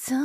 ぞ。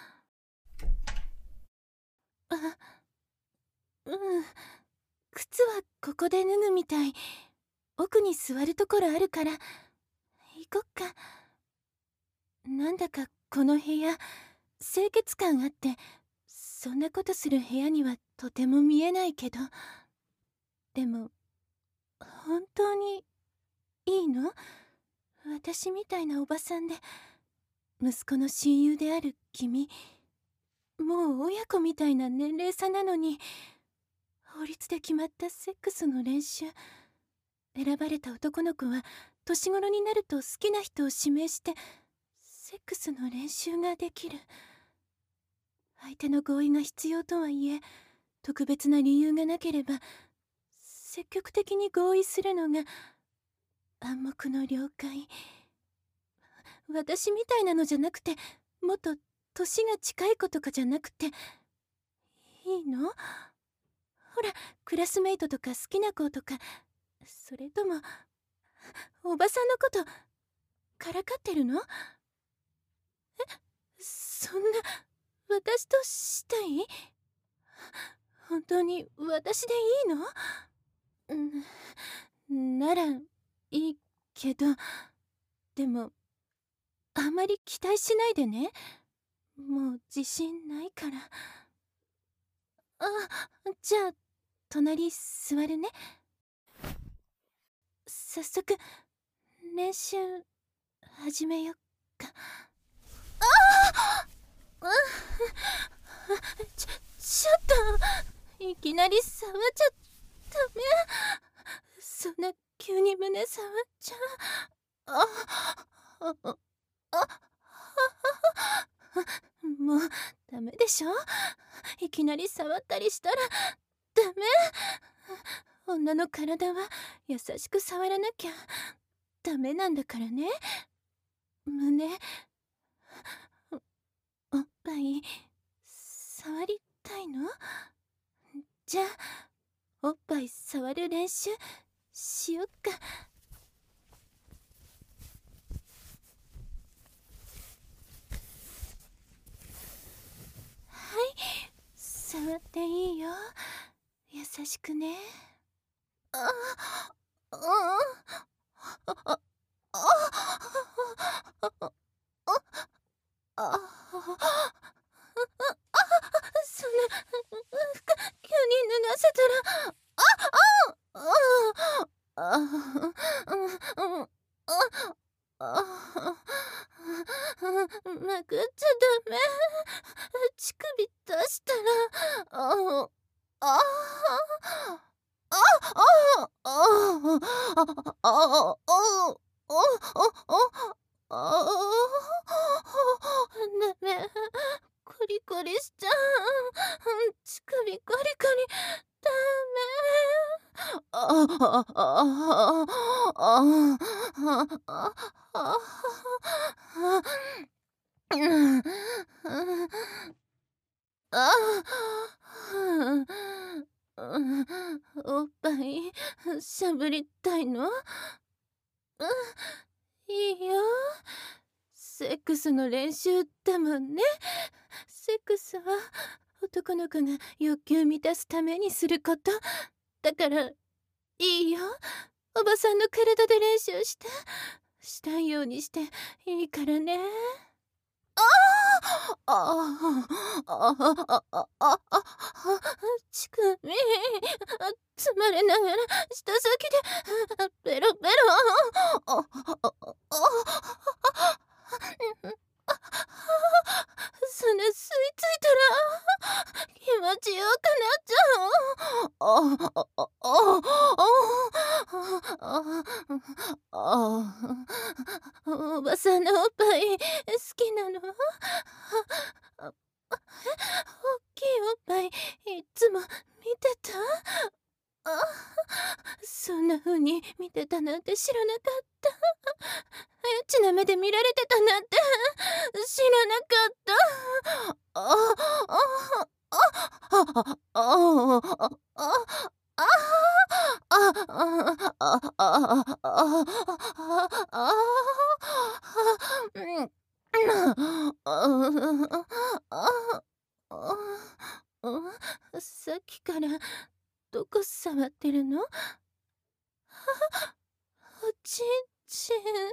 あ、うん。靴はここで脱ぐみたい。奥に座るところあるから行こっか。なんだかこの部屋清潔感あって、そんなことする部屋にはとても見えないけど。でも本当にいいの？私みたいなおばさんで息子の親友である君、もう親子みたいな年齢差なのに、法律で決まったセックスの練習、選ばれた男の子は年頃になると好きな人を指名してセックスの練習ができる。相手の合意が必要とはいえ、特別な理由がなければ積極的に合意するのが暗黙の了解。私みたいなのじゃなくて、もっと年が近い子とかじゃなくていいの？ほら、クラスメイトとか好きな子とか、それともおばさんのことからかってるの？そんな、私としたい？本当に私でいいの？ならいいけど、でもあまり期待しないでね。もう自信ないから。あ、じゃあ隣座るね。早速練習始めよっか。ああ、ちょっといきなり触っちゃダメ。そんな急に胸触っちゃああああもうダメでしょ。いきなり触ったりしたらダメ。女の体は優しく触らなきゃダメなんだからね。胸、おっぱい触りたいの？じゃあおっぱい触る練習しよっか。はい、触っていいよ。優しくね。ああああそんな急に脱がせたら、まくっちゃダメ。乳首出したら、ダメ。コリコリしちゃう。乳首コリコリダメ。おっぱいしゃぶりたいの？いいよ。セックスの練習だもんね。セックスは男の子が欲求満たすためにすることだから、いいよ。おばさんの体で練習したいようにしていいからね。乳首つまれながら舌先でペロペロ。それ吸い付いたら気持ちよくなっちゃう。おばさんのおっぱい好きなの？大きいおっぱいいつも見てた？そんな風に見てたなんて知らなかった。エッチな目で見られてたなんて知らなかった。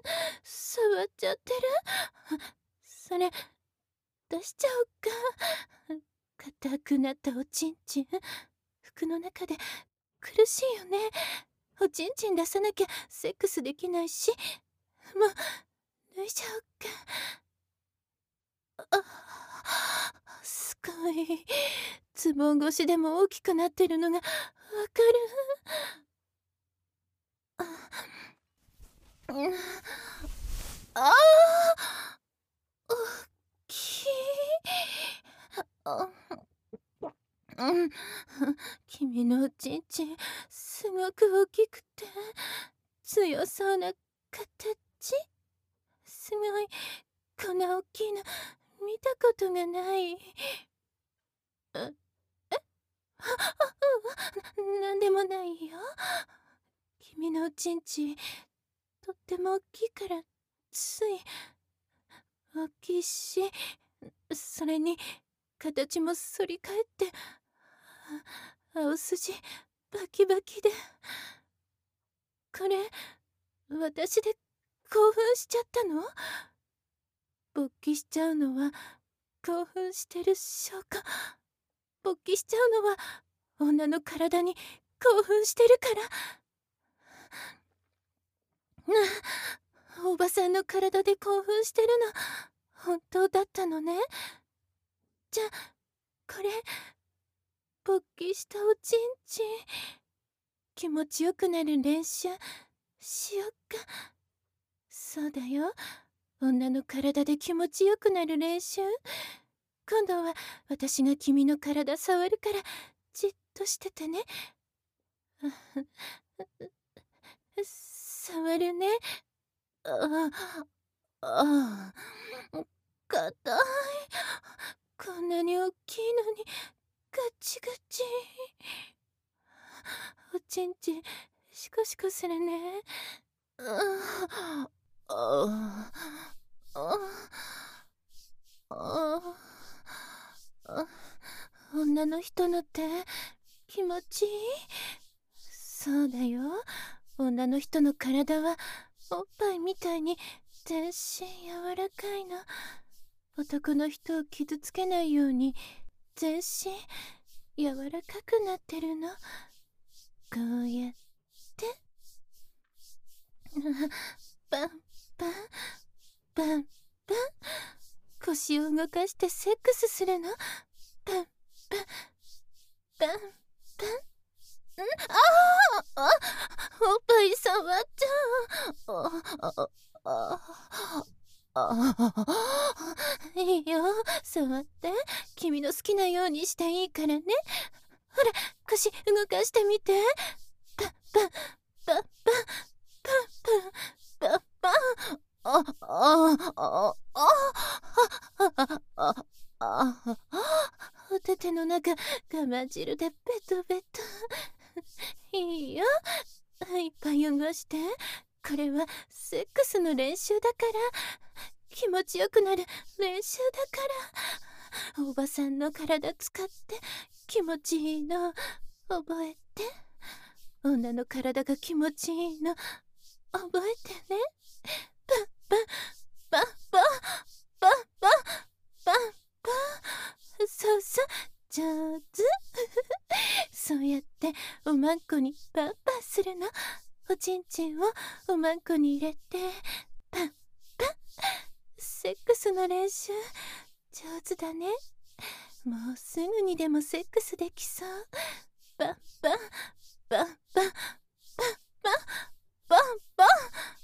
触っちゃってる。それ出しちゃおうか。硬くなったおちんちん、服の中で苦しいよね。おちんちん出さなきゃセックスできないし、もう脱いじゃおうか。すごい。ズボン越しでも大きくなってるのがわかる。ああ、大きい。うん、君のおちんちんすごく大きくて強そうな形。すごい、こんな大きいの見たことがない。なんでもないよ。君のおちんちんとっても大きいからつい大きいし、それに形も反り返って青筋バキバキで、これ私で興奮しちゃったの？勃起しちゃうのは興奮してる証拠。勃起しちゃうのは女の体に興奮してるから。おばさんの体で興奮してるの本当だったのね。じゃあこれ勃起したおちんちん気持ちよくなる練習しよっか。そうだよ、女の体で気持ちよくなる練習。今度は私が君の体触るからじっとしててね。触るね。硬い。こんなに大きいのにガチガチ。おちんちんシコシコするね。女の人の手気持ちいい。そうだよ、女の人の体はおっぱいみたいに全身柔らかいの。男の人を傷つけないように全身柔らかくなってるの。こうやってパンパンパンパン、腰を動かしてセックスするの。パンパンパンパン。おっぱい触っちゃう。いいよ、触って。君の好きなようにしていいからね。ほら、腰動かしてみて。パンパンパンパンパンパンパンパン。お手手の中我慢汁でベトベト。いいよ、いっぱい汚して。これはセックスの練習だから、気持ちよくなる練習だから。おばさんの体使って気持ちいいの覚えて。女の体が気持ちいいの覚えてね。パンパンパンパンパンパンパンパン。そうそう、上手。そうやっておまんこにパンパンするの。おちんちんをおまんこに入れてパンパン。セックスの練習上手だね。もうすぐにでもセックスできそう。パンパンパンパンパンパンパンパン。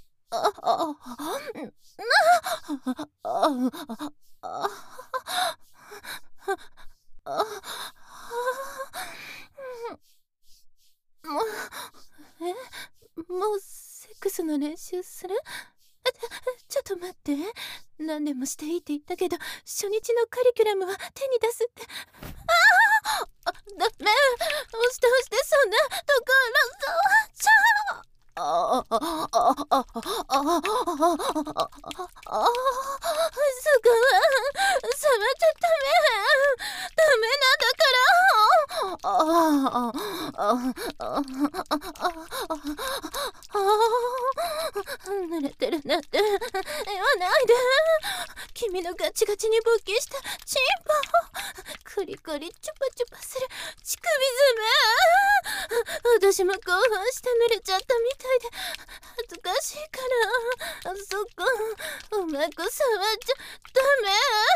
もうセックスの練習する？ちょっと待って、何でもしていいって言ったけど初日のカリキュラムは手に出すって。ダメ、押して押して、そんなところ触っちゃう。すごい、触っちゃダメ。ダメなんだから。濡れてるなんてないで。君のガチガチに勃起したチンポをクリクリチュパチュパする乳首爪。私も興奮して濡れちゃったみたいで恥ずかしいからそこうまく触っちゃダメ。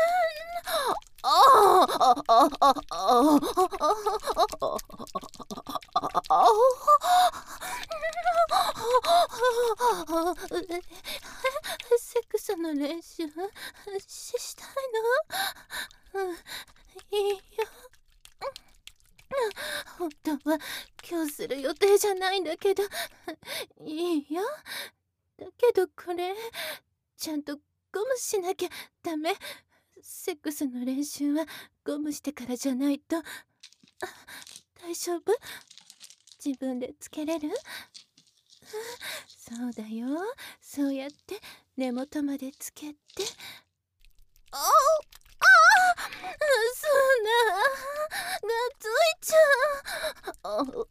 セックスの練習したいの？いいよ。本当は今日する予定じゃないんだけどいいよ。だけどこれちゃんとゴムしなきゃダメ。セックスの練習はゴムしてからじゃないと。大丈夫？自分でつけれる？そうだよ。そうやって根元までつけて。そうながついちゃう。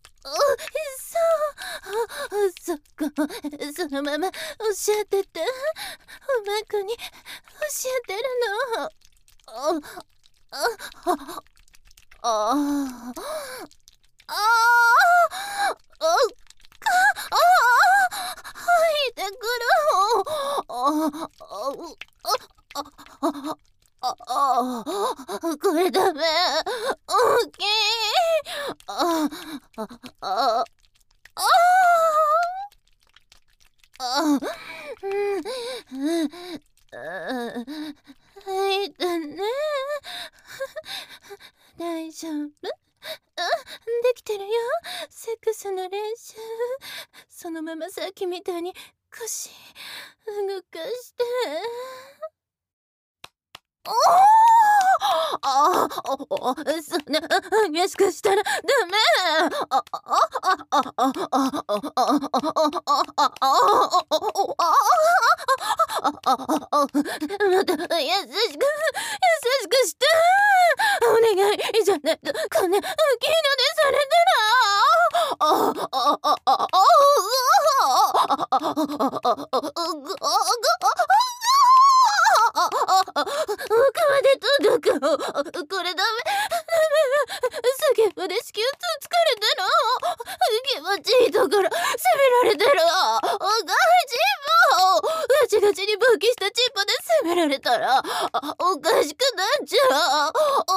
そこそのまま押し当てて。うまくに押し当てるの。吐いてくる。これダメ。大きい。はいだね。大丈夫？できてるよ。セックスの練習。そのままさっきみたいに腰動かして。そんな激しくしたらダメ。また優しくして。お願いじゃないとこんな大きいのでされ奥まで届く。これダメ。叫ぶで子宮つかれてる。気持ちいいところ責められてる。おかしいもん。ガチガチに勃起したチンポで責められたらおかしくなっちゃう。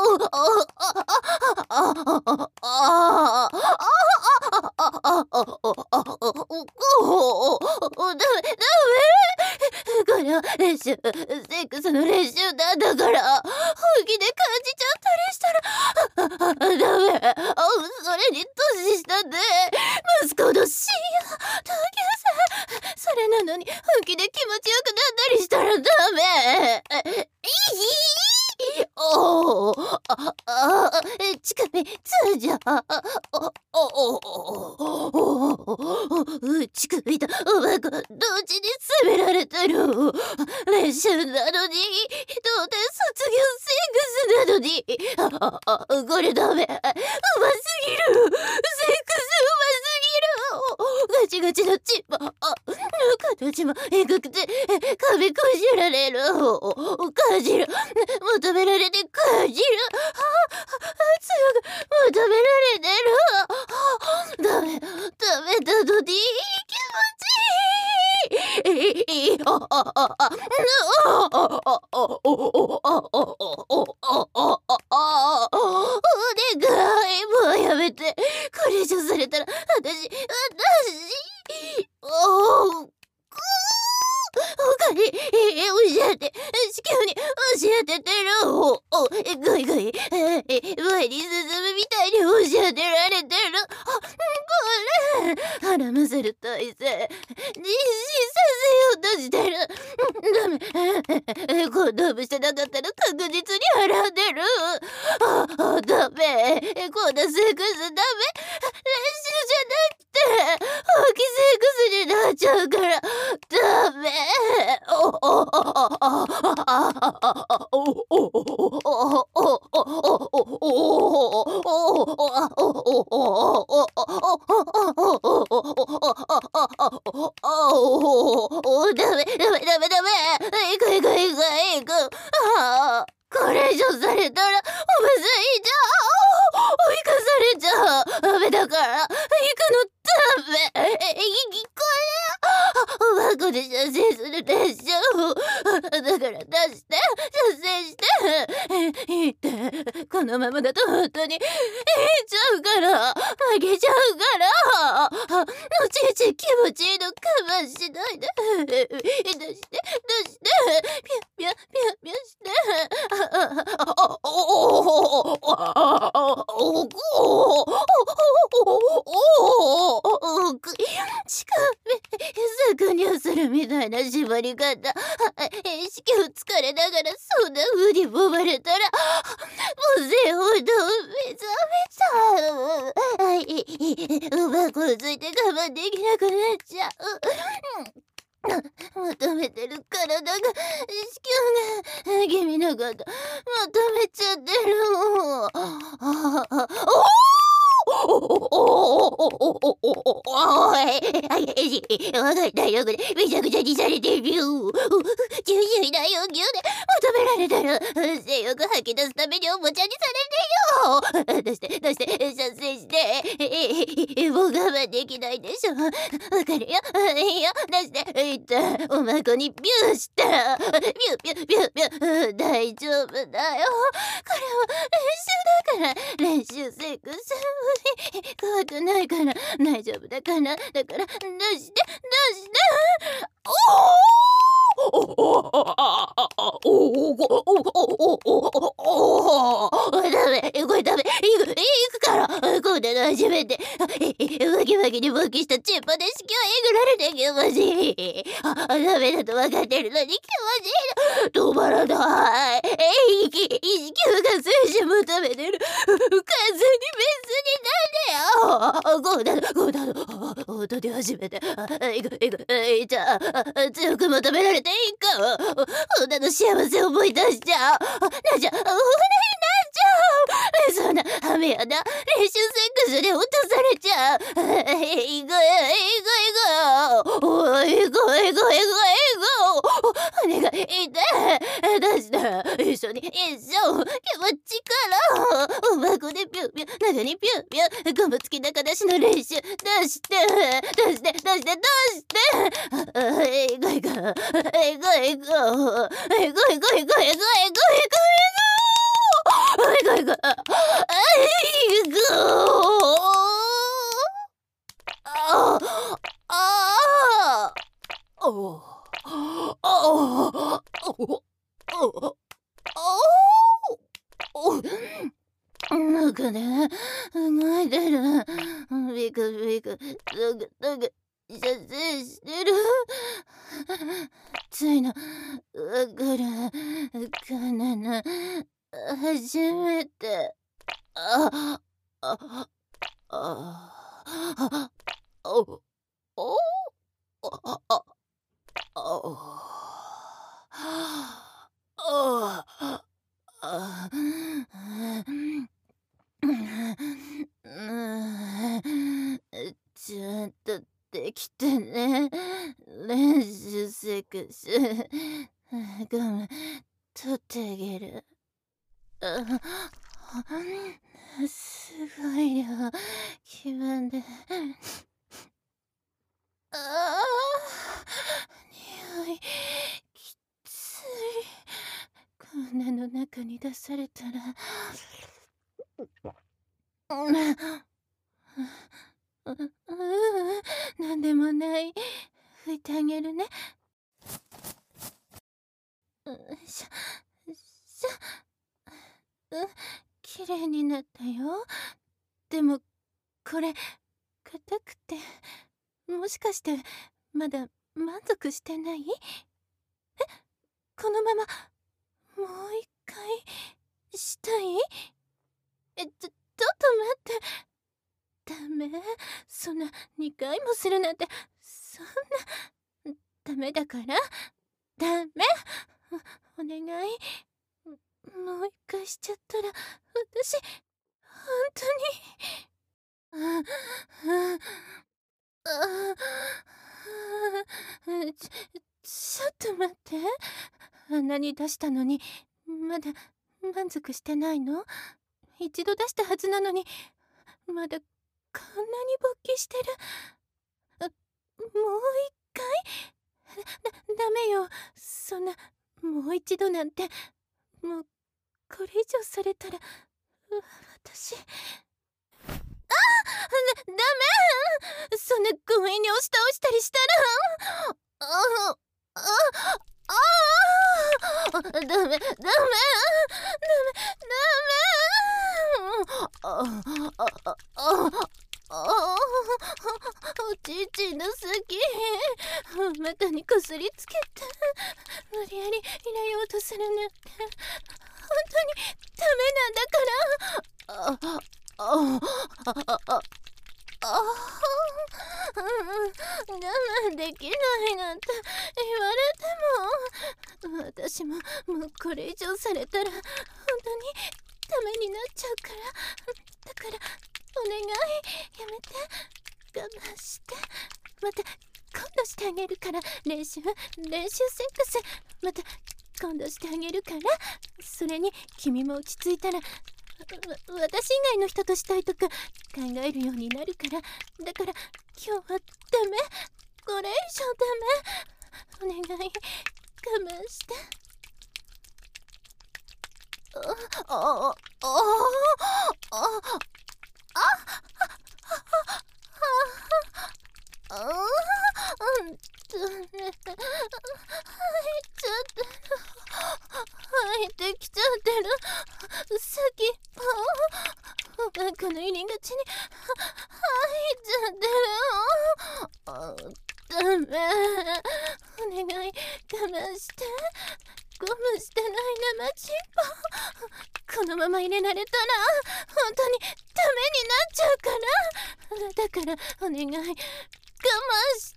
ダメ。これは練習、セックスの練習なんだから。本気で感じちゃったりしたらダメ。それに年下で息子のシーヤ同級生。それなのに本気で気持ちよくなったりしたらダメ。乳首通常。乳首とおまこ同時に責められてる。練習なのに、童貞卒業セックスなのに。これダメ。うますぎる。セックスうますぎる。ガチガチのチンポ。形もえぐくて壁こじられる。感じる。求められて感じる。強く求められてる。ダメなのに気持ちいい。お願い、もうやめて。これ以上されたら私他に教えて、子宮に教えててる。ぐいぐい前に進むみたいに教えてられてる。これ腹むせる体勢、妊娠させようとしてる。ダメ。コンドームしてなかったら確実に腹出る。ダメ。こんなセックスダメ。練習じゃなくて本気セックスになっちゃうからダメ。 ダメ、ダメ、ダメ、ダメ。行く、行く、行く、行く。ああ、これ以上されたら、おむずいじゃん。追い返されちゃう。ダメだから、行くのダメ。これ、バカで射精する列車を。だから出して、射精して。いってこのままだと本当に、いっちゃうから、負けちゃうから。いちいち気持ちいいの我慢しないで。出して、出して。ピュッピュッピュッピュッして。搾乳するみたいな縛り方。意識を疲れながらそんな風に揉まれたら、もう性本能めちゃめちゃ、うまくついて我慢できなくなっちゃう。求めてる体が、子宮が、君のこと、求めちゃってるもん。おい、わかったよ、これ。めちゃくちゃにされてるよ。純粋な要求で求められたら、性欲吐き出すためにおもちゃにされてよ。出して、出して、射精して。もう我慢できないでしょ。わかるよ。いいよ、出して、いった。おまこにピューした。ピューピューピューピュー。大丈夫だよ。これは練習だから。練習セックス。怖くないから、大丈夫だから、だから、出して、出して。ダメ、これダメ、行くから、今度の初めて、わきわきに勃起したチンポで子宮えぐられて気持ちいい。ダメだと分かってるのに気持ちいいの。止まらない。意識が数字求めてる。完全に別にこうだ、本当に初めて。じゃあ、強く求められていいか。女の幸せを思い出しちゃう。なんじゃ、船になっちゃう。そんな、ハメやな。練習セックスで落とされちゃう。行こう。お願い、出した。一緒、気持ちから。おまこでピューピュー、中にピューピュー、ゴム付き中出しの練習。出して。なんかね、動いてる。ビクビク、射精してる。ついの、わかるかな。初めて。あ、あ、あ、お、お、あ、あ、ちゃんとできてね。練習セックス。ごめん、取ってあげる。すごい量、気分で。匂い、きつい。こんなの中に出されたら。なんでもない。拭いてあげるね。しゃ、きれいになったよ。でも、これ、硬くて、もしかして、まだ満足してない？このまま、もう一回、したい？ちょっと待って。ダメ。そんな、2回もするなんて、そんな、ダメだから。ダメ。お願い。もう一回しちゃったら、私、本当に。 あんなに出したのにまだ満足してないの？一度出したはずなのにまだこんなに勃起してる。もう一回？ダメよ、そんなもう一度なんて。もうこれ以上されたら私ダメ！そんな強引に押し倒したりしたらダメダメダメおちちの先お股にこすりつけて無理やり入れようとするなんて本当にダメなんだから。我慢できないなんて言われても、私ももうこれ以上されたら本当にダメになっちゃうから。だからお願い、やめて、我慢して。また今度してあげるから。練習セックスまた今度してあげるから。それに君も落ち着いたら私以外の人としたいとか考えるようになるから。だから今日はダメ、これ以上ダメ。お願い、我慢して。入ってきちゃってる。先っぽお腹の入り口に入っちゃってる。ダメ、お願い、我慢して。ゴムしてない生チンポこのまま入れられたら本当にダメになっちゃうから。だからお願い、我慢して。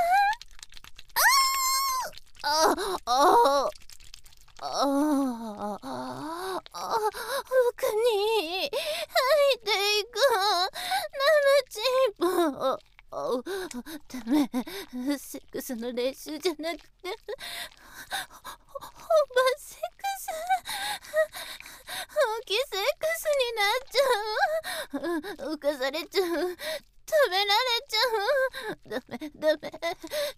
奥に入っていく生チンポ。ダメ、セックスの練習じゃなくて本番セックス、本気セックスになっちゃう。浮かされちゃう、食べられちゃう。ダメダメダメ。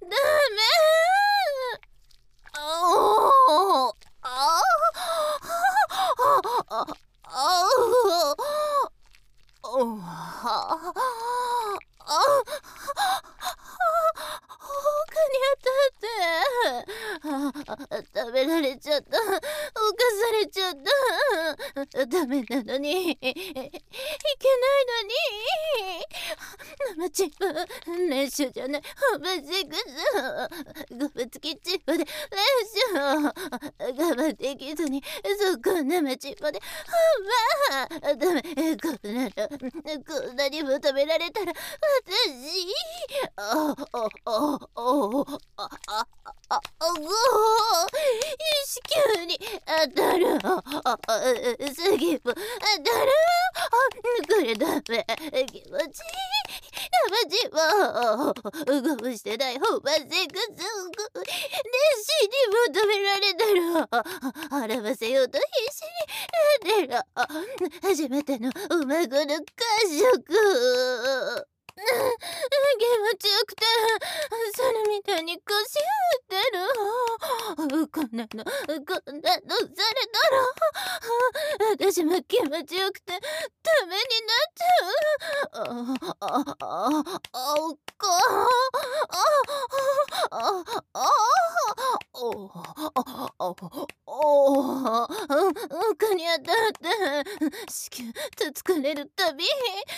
食べられちゃった、犯されちゃった。ダメなのに、いけないのに。生チンポ練習じゃない、本番セックス。ゴム付きチンポで練習。我慢できずにそこ生チンポで本番。ダメ、こんなにも食べられたら私子宮に当たる。次も当たる。これダメ、気持ちいい。生チンポゴムしてない本番セックス練習に求められたら払わせようと必死になってる。初めてのお孫の感触。気持ちよくて猿みたいに腰振ってる。こんなのされたら私も気持ちよくてダメになっちゃう。奥に当たって子宮と疲れるたびドキド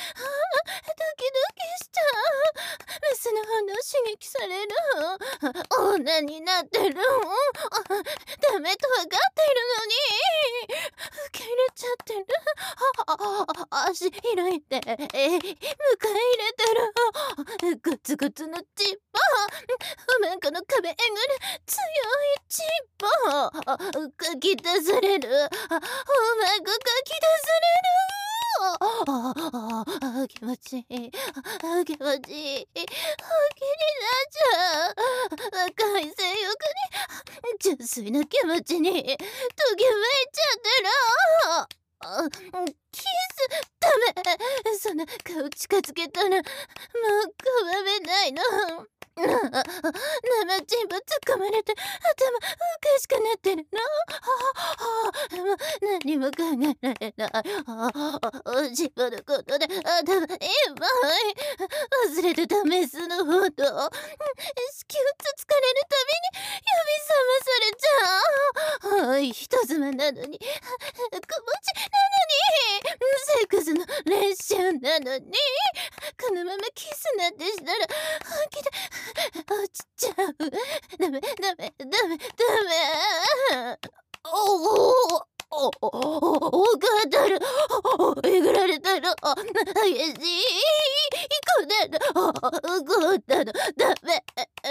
キしちゃう。メスの反応刺激される。女になってる。ダメと分かっているのに受け入れちゃってる。足開いて迎え入れてる。ゴツゴツのチンポ、おまんこの壁えぐる強いチンポ、かき出される。おまんこかき出される。 気持ちいい。気持ちいい。気になっちゃう。若い性欲に、純粋な気持ちに、ときめいちゃってる。キス、ダメ。そんな顔近づけたら、もう拒めないの。生チンポ突っ込まれて頭おかしくなってるの。もう何も考えられない。自分のことで頭いっぱい。忘れてたメスのほど。子宮と疲れるたびに呼び覚まされちゃう。人妻なのに、子持ちなのに、セックスの練習なのに、このままキスなんてしたら本気で落ちちゃう。ダメ。ガる。えぐられたの。激しい子なの。こんなのダメ。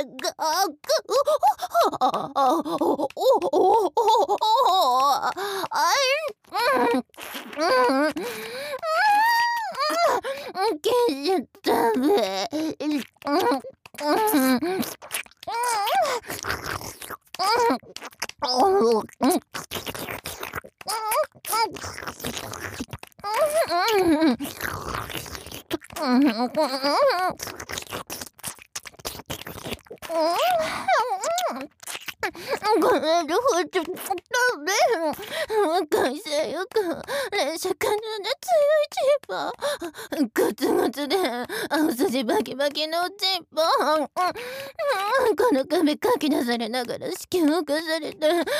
ダメ。ごめん、両方ちょっとダメ。若い性欲、連射可能な強いチンポ。グツグツで、青筋バキバキのチンポ。この髪かき出されながら子宮をかされて、その上、キ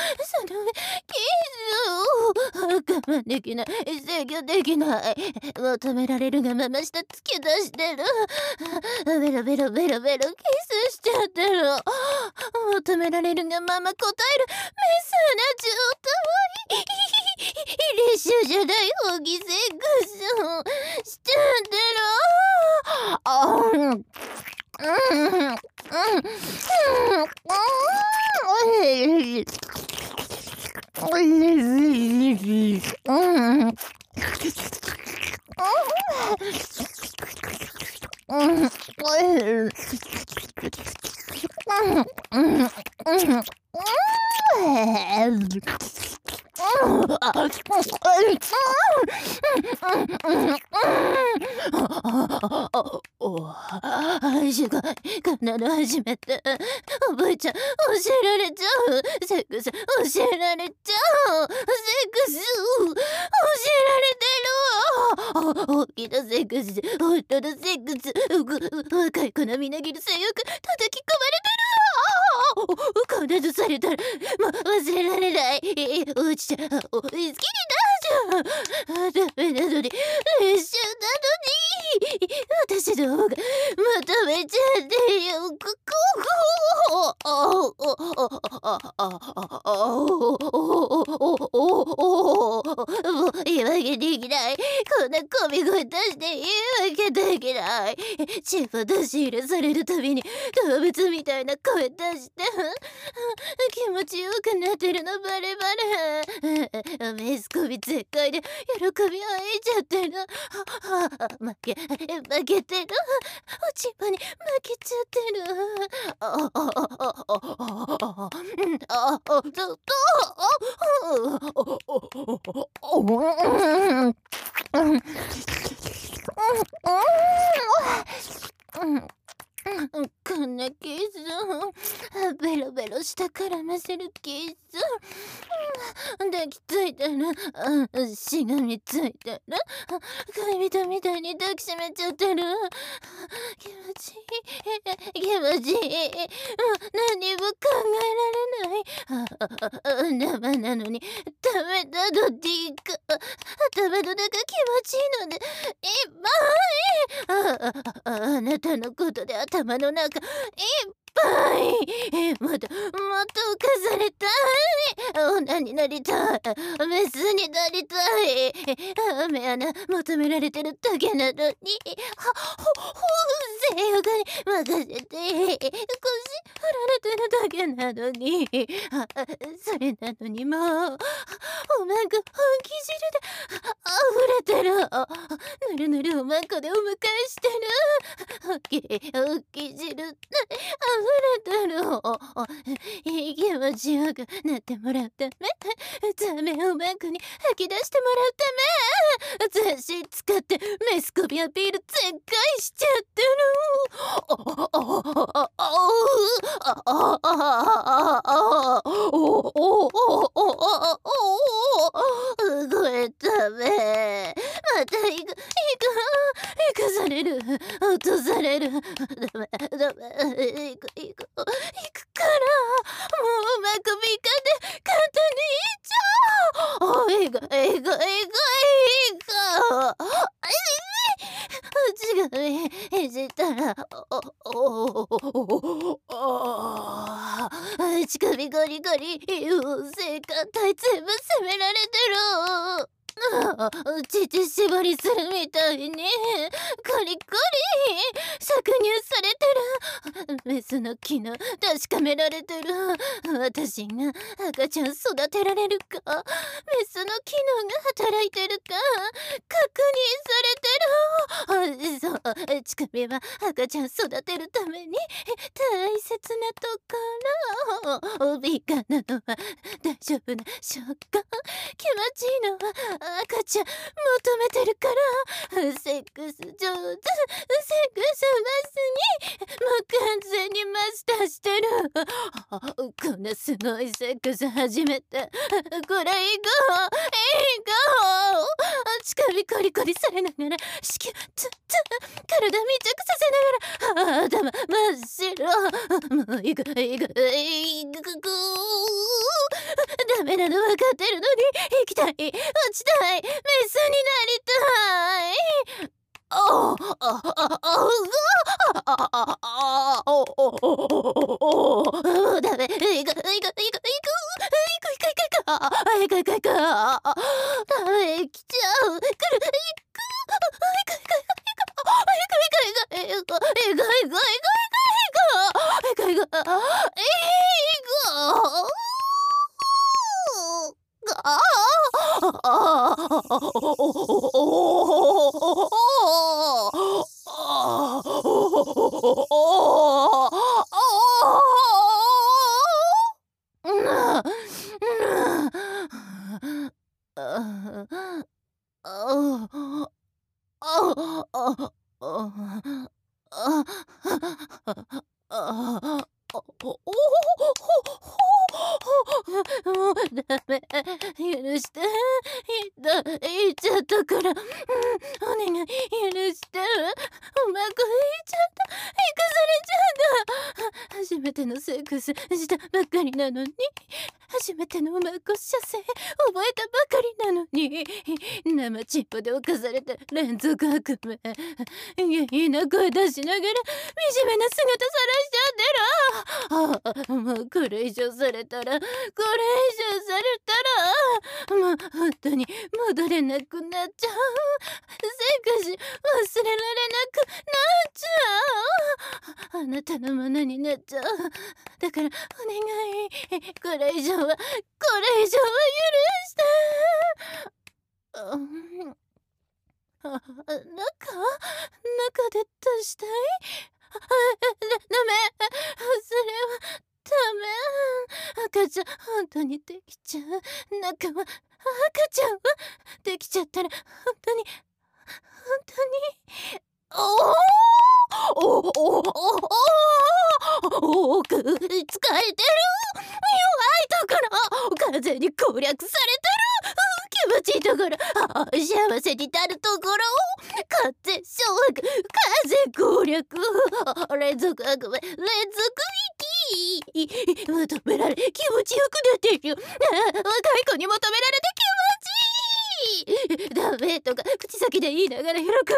スを我慢できない、制御できない。求められるがまま下突き出してる。ベロキスしちゃってる。求められるがまま答えるメスな状態。練習じゃない方偽セックスしちゃってる。すごい。こんなの初めて。おばあちゃん、教えられちゃう。セックス、教えられちゃう。セックス、教えられてる。大きなセックス、本当のセックス。若い子のみなぎる性欲、叩き込まれてる。こんなのされたら、もう忘れられない。落ちちゃう。好きになっちゃう。ダメなのに、練習なのに。私の方が求めちゃってよ。もう言い訳できない。こんなこび声出して言い訳できない。チンポ出し入れされるたびに動物みたいな声出して気持ちよくなってるのバレバレ。メスこび全開で喜びを得ちゃってる。負けてる。おちんぽに負けちゃってる。こんなキス、ベロベロした絡ませるキス、抱きついたら、しがみついたら、恋人みたいに抱きしめちゃってる。気持ちいい、何も考えられない。生なのにダメなのディーク。頭の中気持ちいいのでいっぱい。あなたのことで頭の中いっぱい。もっと犯されたい。女になりたい。メスになりたい。目穴求められてるだけなのに、性欲に任せて、腰振られてるだけなのに、それなのにもう、 おまんこ本気汁で溢れてる。ぬるぬるおまんこでお迎えしてる。本気汁で溢れてる。気持ちよくなってもらうため、ザメおまんこに吐き出してもらうため、雑誌使ってメスコビアピール全開しちゃってる。ごめんダメ。また行かされる。落とされる。ダメ。行くから。もううまくみかんで簡単にいっちゃおう。違う、いじったら、乳首ゴリゴリ、性感帯全部責められてる。乳絞りするみたいにコリコリ搾乳されてる。メスの機能確かめられてる。私が赤ちゃん育てられるか、メスの機能が働いてるか確認されてる。そう、乳首は赤ちゃん育てるために大切なところ。美化なのは大丈夫な証拠、気持ちいいのは赤ちゃん求めてるから。セックス上手、セックスマスにもう完全にマスターしてる。こんなすごいセックス初めて。これいこう。乳首コリコリされながら子宮体密着させながら頭真っ白。もういくダメなの分かってるのに行きたい、落ちたい、メスになりたい。ダメ、行く。ダメ、来ちゃう。来る、行もうダメ、許して。言っちゃったから、お願い、許して。うまくいっちゃった。行かされちゃった。初めてのセックスしたばっかりなのに、初めてのうまこ射精覚えたばかりなのに、生チップで犯された連続悪夢。下品な声出しながら惨めな姿さらしちゃってる。もうこれ以上されたら、もう本当に戻れなくなっちゃう。セクシー忘れられなくなっちゃう。あなたのものになっちゃう。だからお願い、これ以上は許して。中で出したい。ダメ、それはダメ。赤ちゃん本当にできちゃう。中は赤ちゃんはできちゃったら本当に奥使えてる。弱いところ完全に攻略されてる。気持ちいいところ、幸せになるところ、完全掌握、完全攻略。連続悪夢、連続息。求められ気持ちよくなってる。若い子に求められて気持ちいい。ダメとか口先で言いながら喜んでるのバ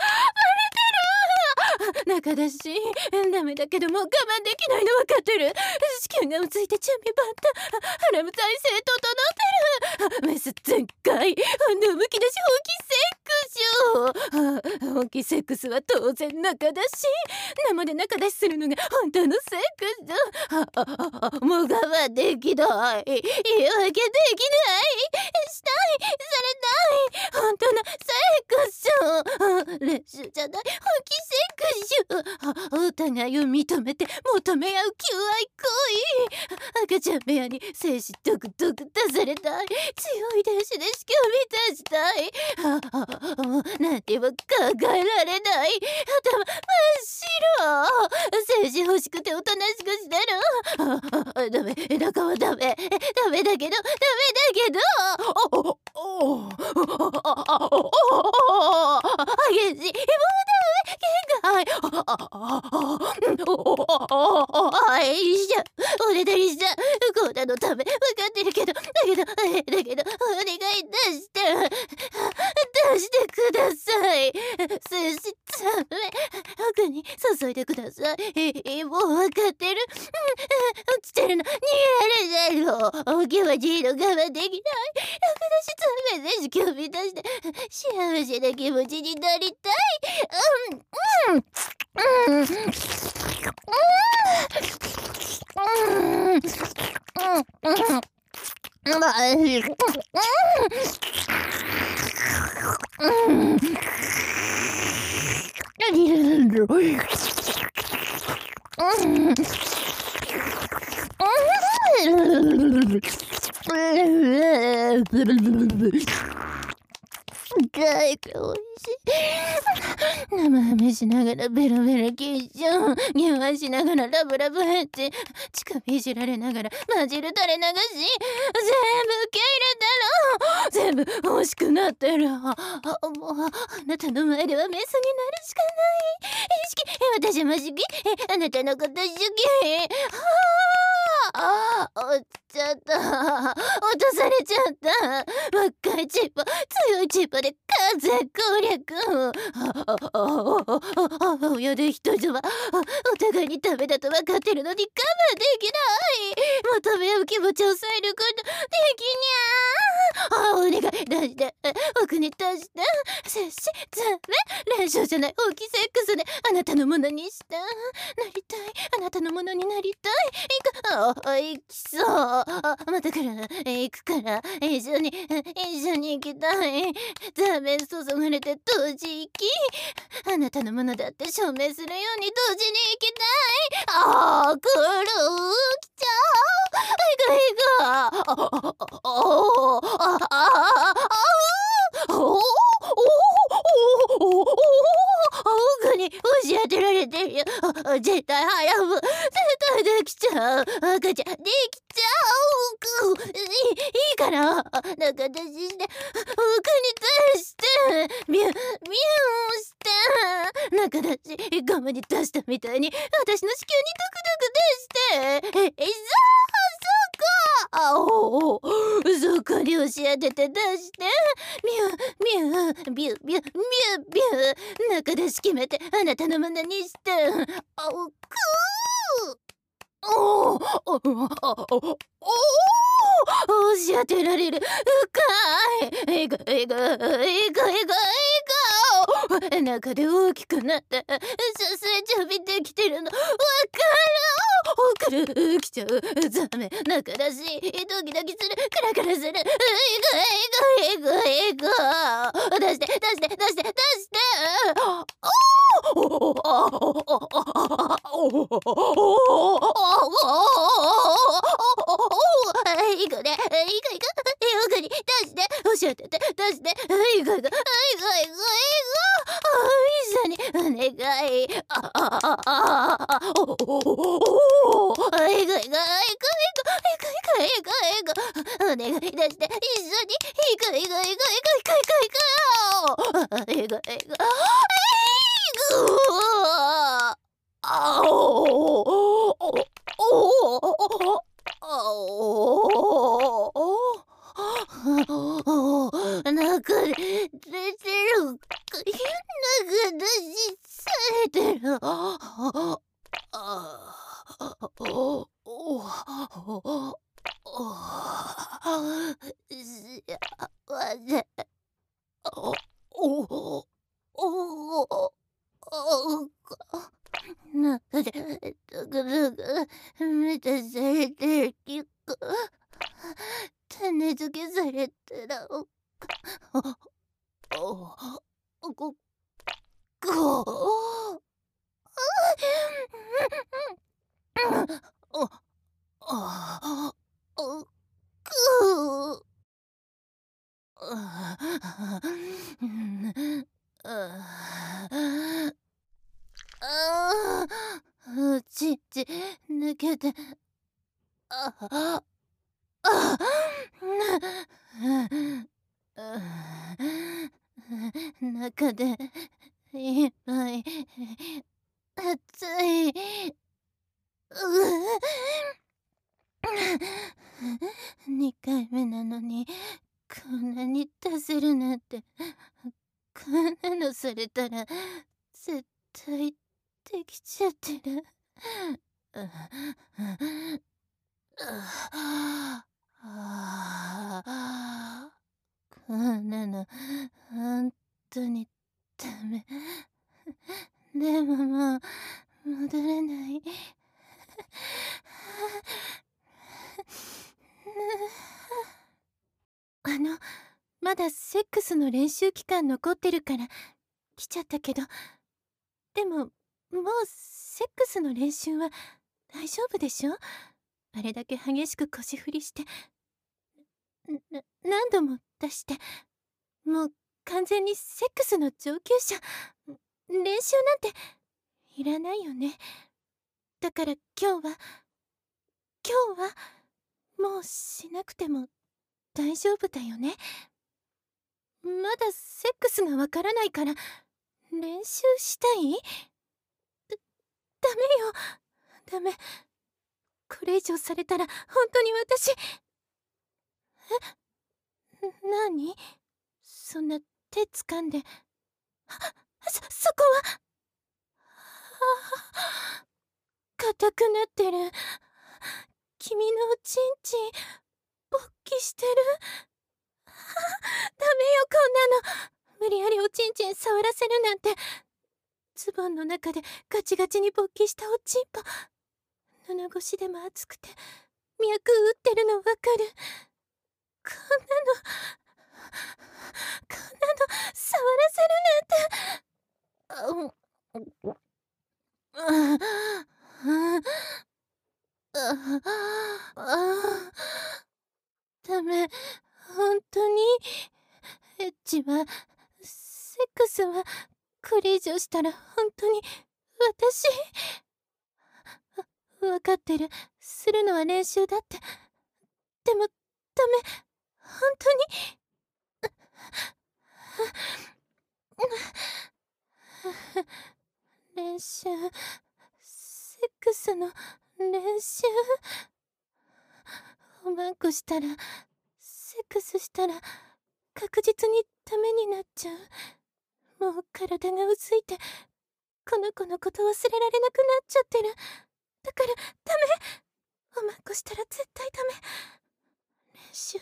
レてる。中だしダメだけども我慢できないの分かってる。子宮がついて準備万端、腹も体勢整ってる。メス全開、運動むき出し本気セックスは当然中だし、生で中出しするのが本当のセックス。もう我慢できない、言い訳できない。 練習じゃない、本気セクション。お互いを認めて求め合う求愛行為。赤ちゃん部屋に精子ドクドク出されたい。強い電子で子宮満たしたい。何も考えられない。頭真っ白。精子欲しくておとなしくしてる。ダメ、中はダメ。ダメだけど、ダメだけど。激しい。もうダメ。限界。しゃ。おねだりした。コーダのため。わかってるけど、だけど、お願い出して。出してください。精子ダメ。奥に注いでください。もうわかってる。落ちてるの。逃げられないの。お気持ちいいの我慢できない。楽だしダメで子宮満たして幸せな気持ちになりたい。大根おいしい。生ハメしながらベロベロキッション。入愛しながらラブラブヘッチ。乳首いじられながら混じる垂れ流し。全部受け入れたら全部欲しくなってる。もうあなたの前ではメスになるしかない。意識、私も好き。あなたのこと好き。落ちちゃった。落とされちゃった。若いチッポ、強いチッポで完全攻略。親で人情はお互いにダメだと分かってるのに我慢できない。求め合う気持ちを抑えることできにゃー。お願い出して、奥に出して。接しダメ。練習じゃない、大きいセックスであなたのものにした。なりたい、あなたのものになりたい。行きそう。またから行くから、一緒に行きたい。ダメ、注がれて同時行き。あなたのものだって証明するように同時に行きたい。来る、来ちゃう。行く。奥に押し当てられてるよ。絶対早く。絶対できちゃう。赤ちゃんできちゃう。いいから。中出しして、奥に出して、ミューして、中出し、ガムに出したみたいに、私の子宮にドクドク出して、そこに押し当てて出して、ミュー、ビュー、ビュー、ビュー、中出し決めて、あなたのものにして、押し当てられる。深い。中で大きくなった。成長見てきてるの。わかる。来ちゃう。ダメ。中だし、ドキドキする。クラクラする。出して。いくね。奥に出して。教えてて。出して。いく。一緒にお願い。お願い出して。一緒にいく。中で出てる。中出しされてる。中で満たされてる気が種付けされたらご、ご、あ、あ、あ、くあ、うん、ああ、抜けて、ああ、あ中でいっぱい熱い。2回目なのにこんなに出せるなんて。こんなのされたら絶対できちゃってる。こんなのほんとにダメ。でももう戻れない。まだセックスの練習期間残ってるから来ちゃったけど、でももうセックスの練習は大丈夫でしょ？あれだけ激しく腰振りして何度も出して、もう完全にセックスの上級者。練習なんていらないよね。だから今日はもうしなくても大丈夫だよね。まだセックスがわからないから練習したい？ダメよ、ダメ。これ以上されたら本当に私。何？そんな手掴んで。そこは硬くなってる。君のおちんちん勃起してる。ダメよ、こんなの。無理やりおちんちん触らせるなんて。ズボンの中でガチガチに勃起したおちんぽ、布越しでも熱くて脈打ってるのわかる。こんなの触らせるなんて。ダメ、本当に。エッチは、セックスは、これ以上したら本当に、私。わかってる。するのは練習だって。でも、ダメ。本当に。練習、セックスの練習。おまんこしたら、セックスしたら、確実にダメになっちゃう。もう体がうずいて、この子のこと忘れられなくなっちゃってる。だから、ダメ。おまんこしたら絶対ダメ。練習。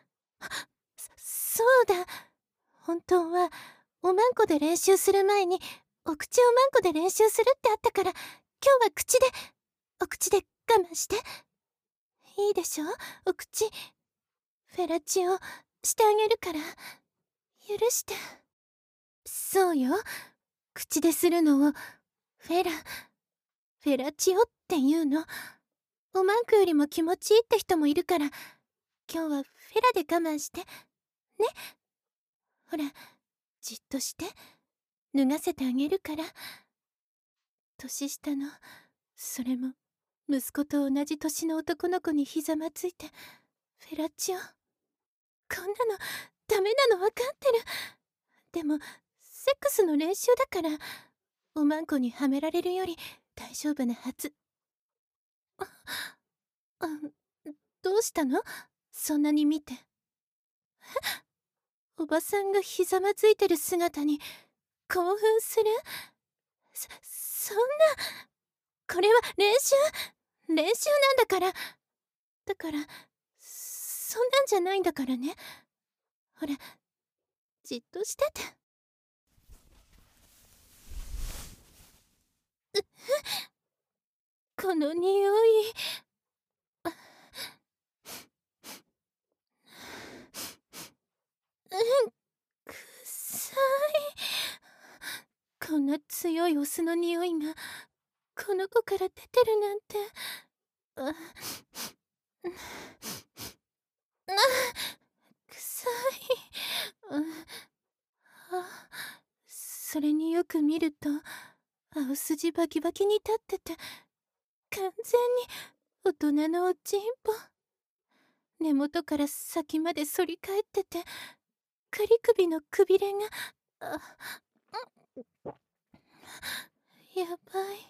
そうだ。本当は、おまんこで練習する前に、お口おまんこで練習するってあったから、今日はお口で我慢して。いいでしょ？お口。フェラチオ、してあげるから。許して。そうよ。口でするのを、フェラチオって言うの。おまんこよりも気持ちいいって人もいるから、今日はフェラで我慢して。ね。ほら、じっとして。脱がせてあげるから。年下の、それも、息子と同じ年の男の子にひざまついて、フェラチオ。こんなの、ダメなの分かってる。でも、セックスの練習だから、おまんこにはめられるより大丈夫なはず。あ、どうしたの？そんなに見て。おばさんがひざまずいてる姿に興奮する？そんな。これは練習なんだから。だから、そんなんじゃないんだからね。ほら、じっとしてて。この匂い。うん、くさい。 強いオスの匂いがこの子から出てるなんて。あ、臭い。あ、それによく見ると青筋バキバキに立ってて、完全に大人のおちんぽ。根元から先まで反り返ってて、仮首のくびれが、あ、やばい。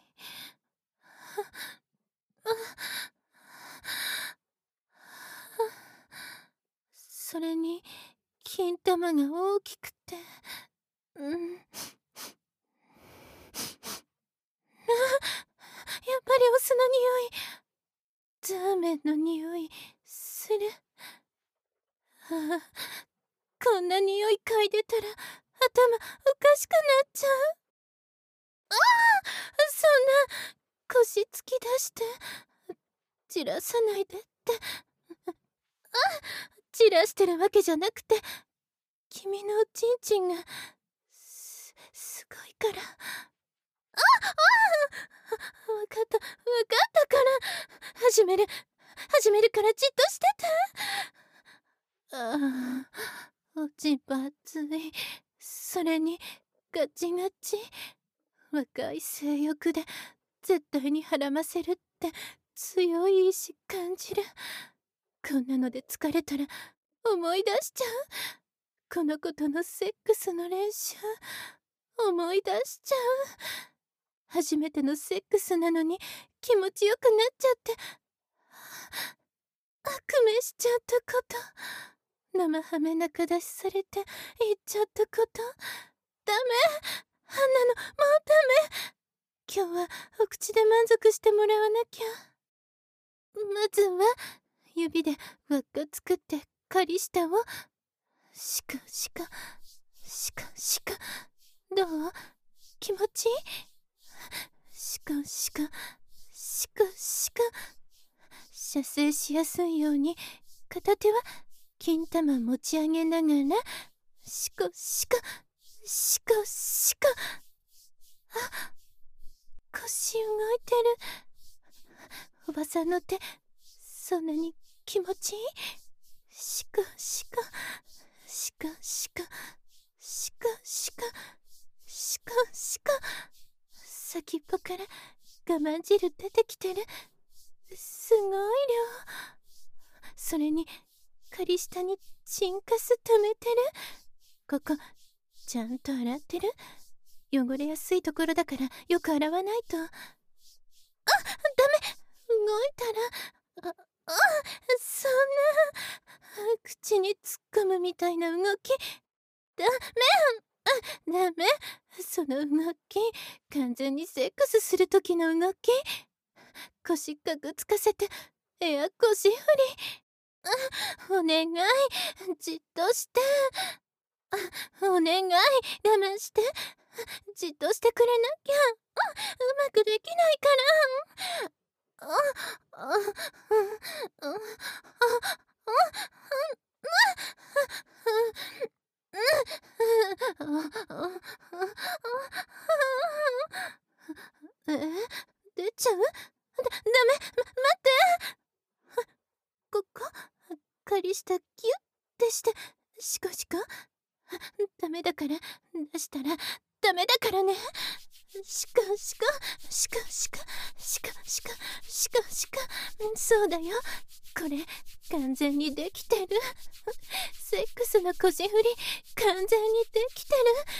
それに金玉が大きくて、やっぱりオスの匂い、ザーメンの匂いする。こんな匂い嗅いでたら頭おかしくなっちゃう。そんな腰突き出して散らさないでって。散らしてるわけじゃなくて、君のおちんちんがすごいから。わかったから。始めるからじっとしてて。おちんぽ熱い。それにガチガチ。若い性欲で絶対にはらませるって強い意志感じる。こんなので疲れたら思い出しちゃう。この子とのセックスの練習思い出しちゃう。初めてのセックスなのに気持ちよくなっちゃって、悪夢しちゃったこと、生ハメ仲出しされて言っちゃったこと、ダメ、あんなのもうダメ。今日はお口で満足してもらわなきゃ。まずは指で輪っか作って仮下をシカシカシカシカ。どう？気持ちいい？シカシカシカシカ。射精しやすいように片手は金玉持ち上げながらシカシカシカシカ。あ、腰動いてる。おばさんの手そんなに気持ちいい？シカシカシカシカシカシカシカシカ。先っぽから我慢汁出てきてる。すごい量。それに仮下にチンカス溜めてる。ここちゃんと洗ってる？汚れやすいところだからよく洗わないと。ダメ。動いたらそんな口に突っ込むみたいな動きダメ。その動き完全にセックスする時の動き。腰かくつかせてエア腰振り。お願いじっとして。お願い我慢して。じっとしてくれなきゃうまくできないから。出ちゃう？ダメ、待って。ここ仮下ギュッてしてシカシカ。ダメだから出したらダメだからね。シカシカシカシカシカシカシカシカ。そうだよ、これ完全にできてる。セックスの腰振り完全にできてる。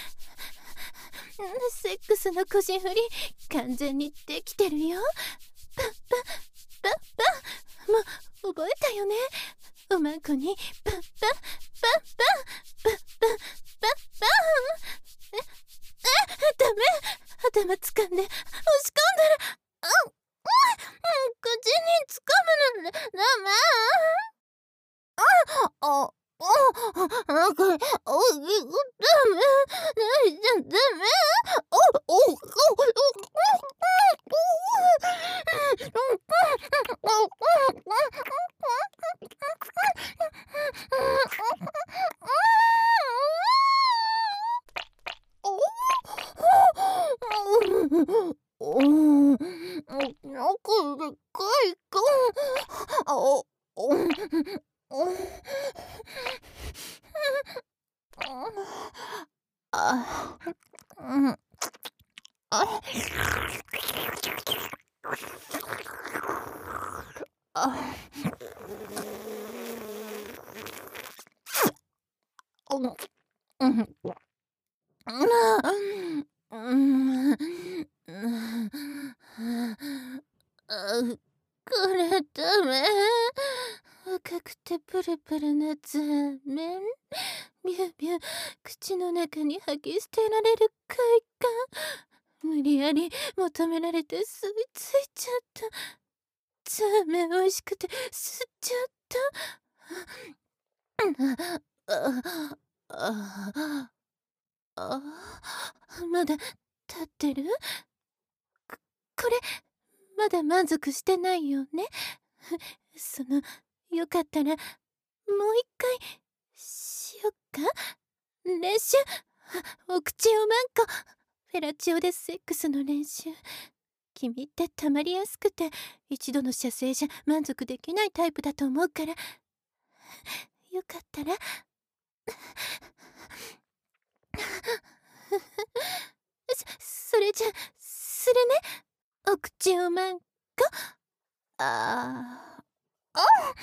セックスの腰振り完全にできてるよ。パッパッパッパ。もう覚えたよね。おまんこにパッパッパッパッパッパッパッパ。ダメ。頭掴んで押し込んだら口に掴むのダメ。 あ、うん、あ、あ、うん、うん、うん、これダメ。赤くてプルプルな座面。ミュウミュウ、口の中に吐き捨てられる快感。無理やり求められて吸い付いちゃった。座面美味しくて吸っちゃった。あ、あ、あ、まだ立ってる？これ、まだ満足してないよね。よかったら、もう一回、しよっか？練習。お口をマンコ。フェラチオでセックスの練習。君ってたまりやすくて、一度の射精じゃ満足できないタイプだと思うから、よかったら。それじゃ、するね。お口をマンコ。ああ。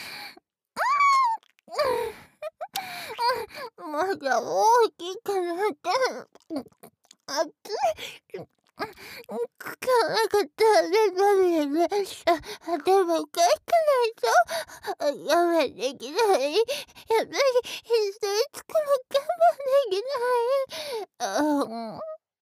まだ大きくなって、熱い。口の中食べられない。でもかくないと、我慢できない。やっぱり、それつくの我慢できない。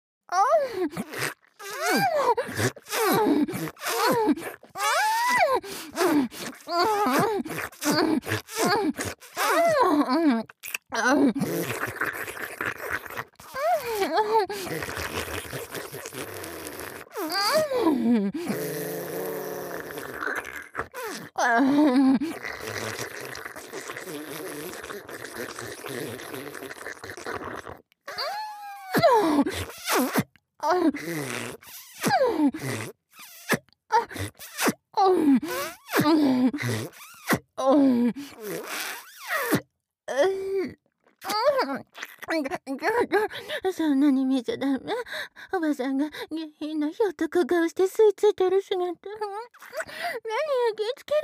そんなに見ちゃダメ。おばさんが下品なひょっとこ顔して吸い付いてる姿。何焼き付け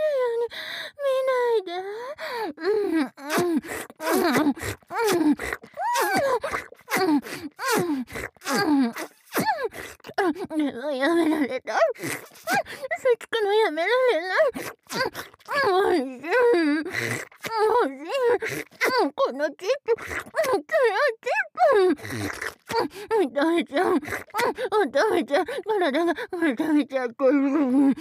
るように見ないで。でもやめられない。そっちくのやめられない。おいしい。おいしい。このチップ。このチップ。お父ちゃん。お父ちゃん。体が痛めちゃってる。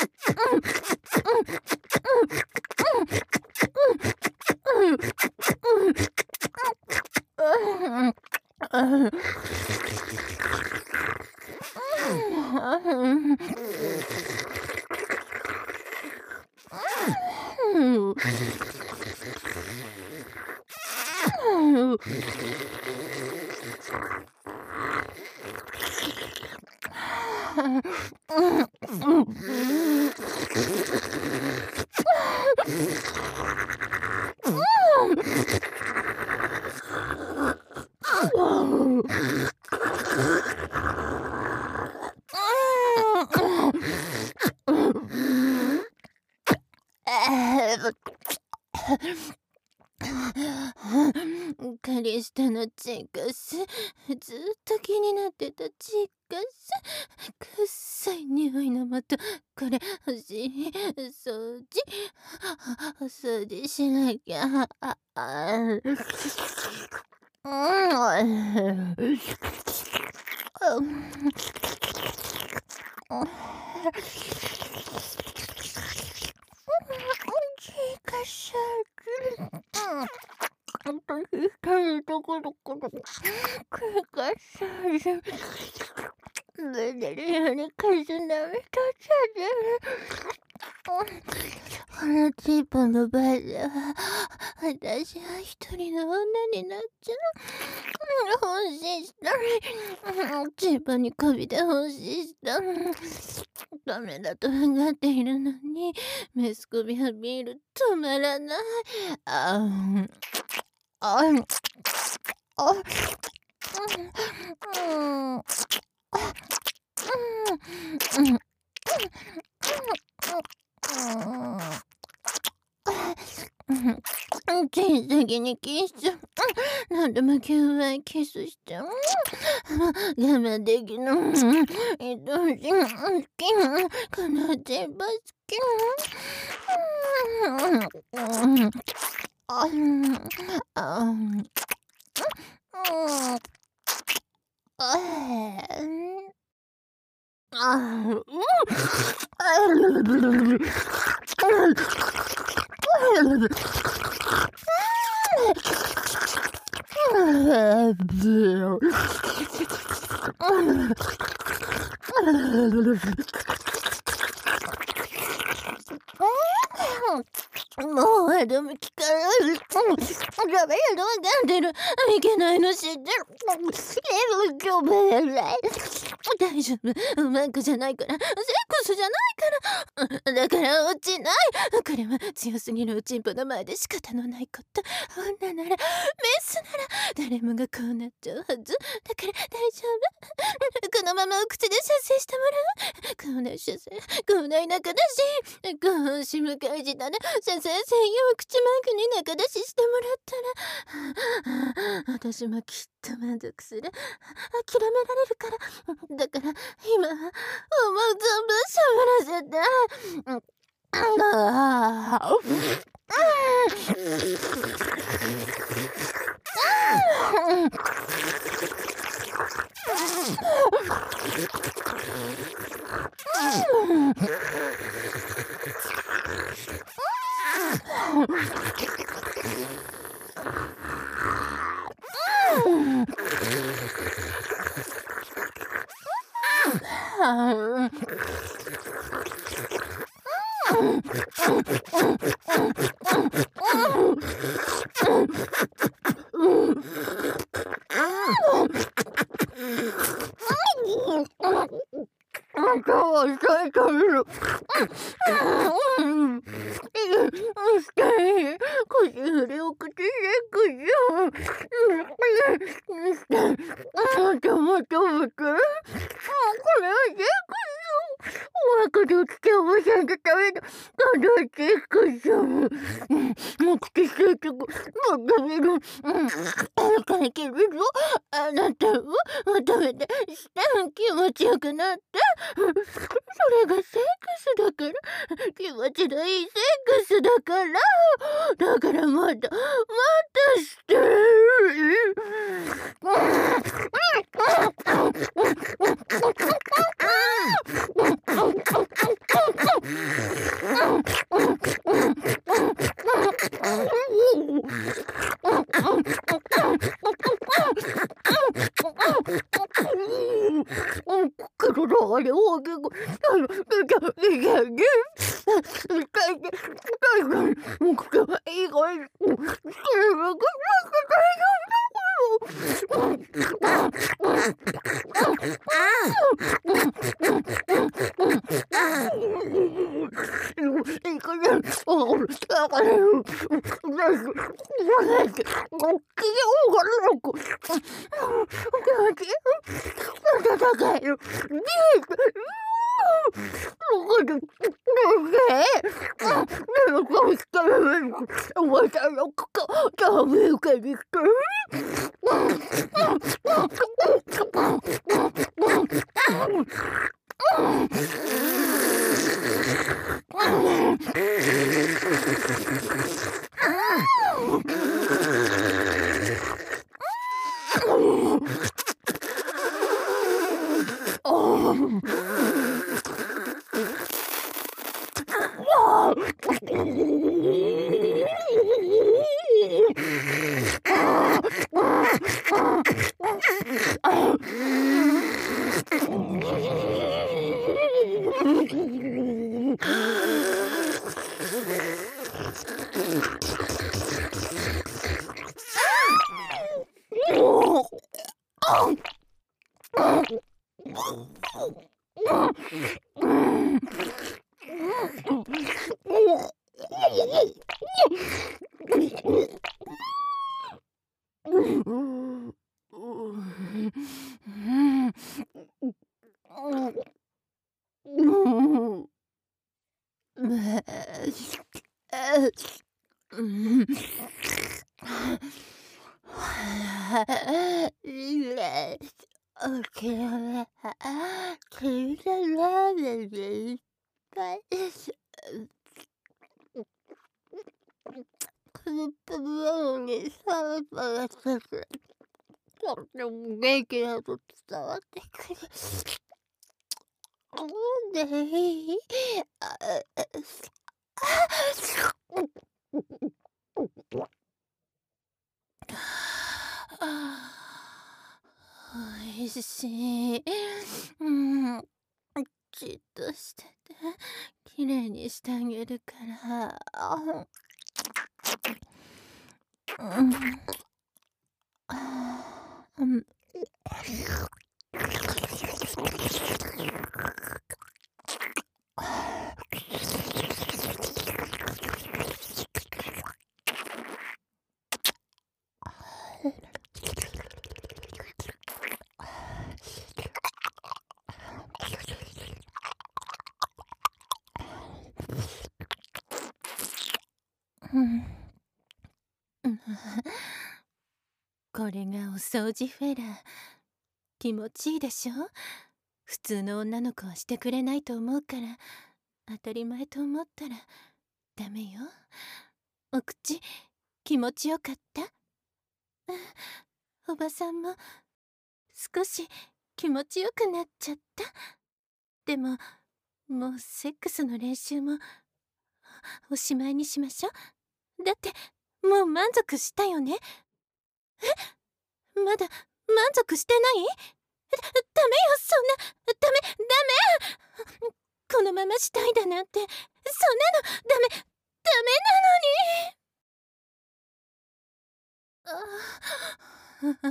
カリスタのチックス、ずっと気になってたチックス。くっさい匂いのもと、これ欲しい。掃除しなきゃ。痛いところから繰り返し寝れるように風舐めとっちゃってる。 このチープの場合では、私は一人の女になっちゃう。本心した。チープに媚びで本心した。ダメだと分かっているのに、メス首を見る止まらない。金先にキス。なんでも9倍キスして。我慢できない。愛しい。好き。この全部好き。もうあどむ聞かない。ダメやどうかんでる。いけないの知ってる。今日もない。大丈夫。うまくじゃないから。セックスじゃないから。だから落ちない。これは強すぎるおちんぽの前で仕方のないこと。女なら、メスなら、誰もがこうなっちゃうはず。だから大丈夫。このままお口で射精してもらう。こうな射精。こうな田舎だし。後半し向かい時だね。射精専用口マークに中出ししてもらったら、私もきっと満足する。諦められるから。だから今は思う存分しゃべらせて。あなたを求めてした気持ちよくなって。それがセックスだから。気持ちのいいセックスだから。だからまたして。 この食べ物に寒さがつく。とっても元気だと伝わってくる。でいい？おいしい。じっとしてて、きれいにしてあげるから。これがお掃除フェラー。気持ちいいでしょ？普通の女の子はしてくれないと思うから、当たり前と思ったらダメよ。お口気持ちよかった？おばさんも少し気持ちよくなっちゃった？でももうセックスの練習もおしまいにしましょ。だってもう満足したよね。まだ満足してない？ダメよ、そんな。ダメ。このまましたいだなんて、そんなのダメなのに。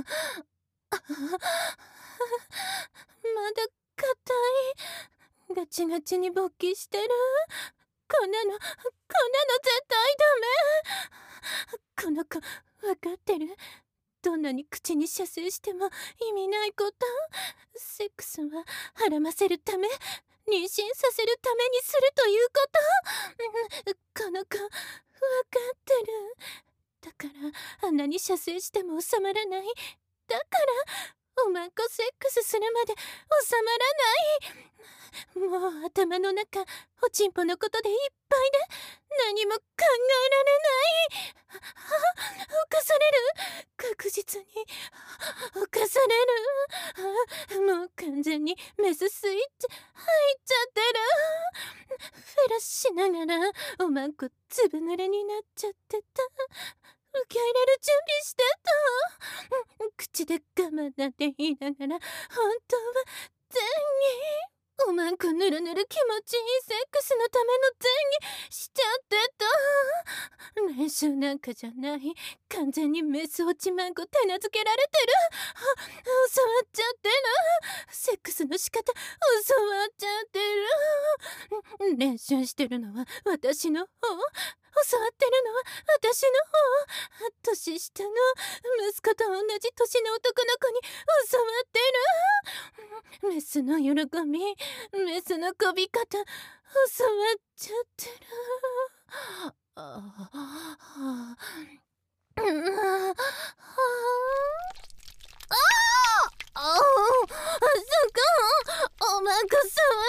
まだ硬い。ガチガチに勃起してる。こんなの絶対ダメ。この子わかってる？どんなに口に射精しても意味ないこと。セックスははらませるため、妊娠させるためにするということ。この子わかってる。だからあんなに射精しても収まらない。だからおまんこセックスするまで収まらない。もう頭の中おちんぽのことでいっぱいで何も考えられない。犯される。確実に犯される。もう完全にメススイッチ入っちゃってる。フェラしながらおまんこずぶ濡れになっちゃってた。受け入れる準備してた。口で我慢なんて言いながら本当は前儀、おまんこぬるぬる気持ちいいセックスのための前儀しちゃってた。練習なんかじゃない。完全にメス落ちまんこ手なずけられてる。教わっちゃってる。セックスの仕方教わっちゃってる。練習してるのは私の方、教わってるのは私の方。年下の息子と同じ年の男の子に教わってる。メスの喜び、メスのこび方教わっちゃってる。おまんこ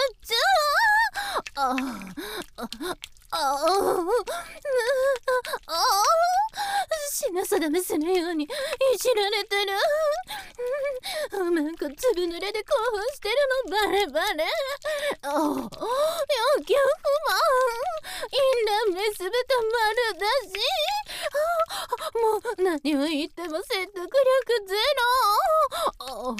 触っちゃう。品定めするようにいじられてる。おまんこずぶ濡れで興奮してるのバレバレ。欲求不満。インランメス豚丸だし。もう何を言っても説得力ゼロ。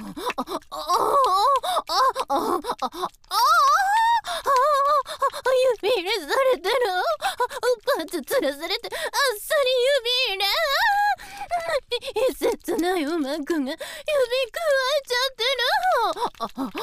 指入れされてる。パンツつらされてあっさり指入れ。切ないおまんこが指くわえちゃってる。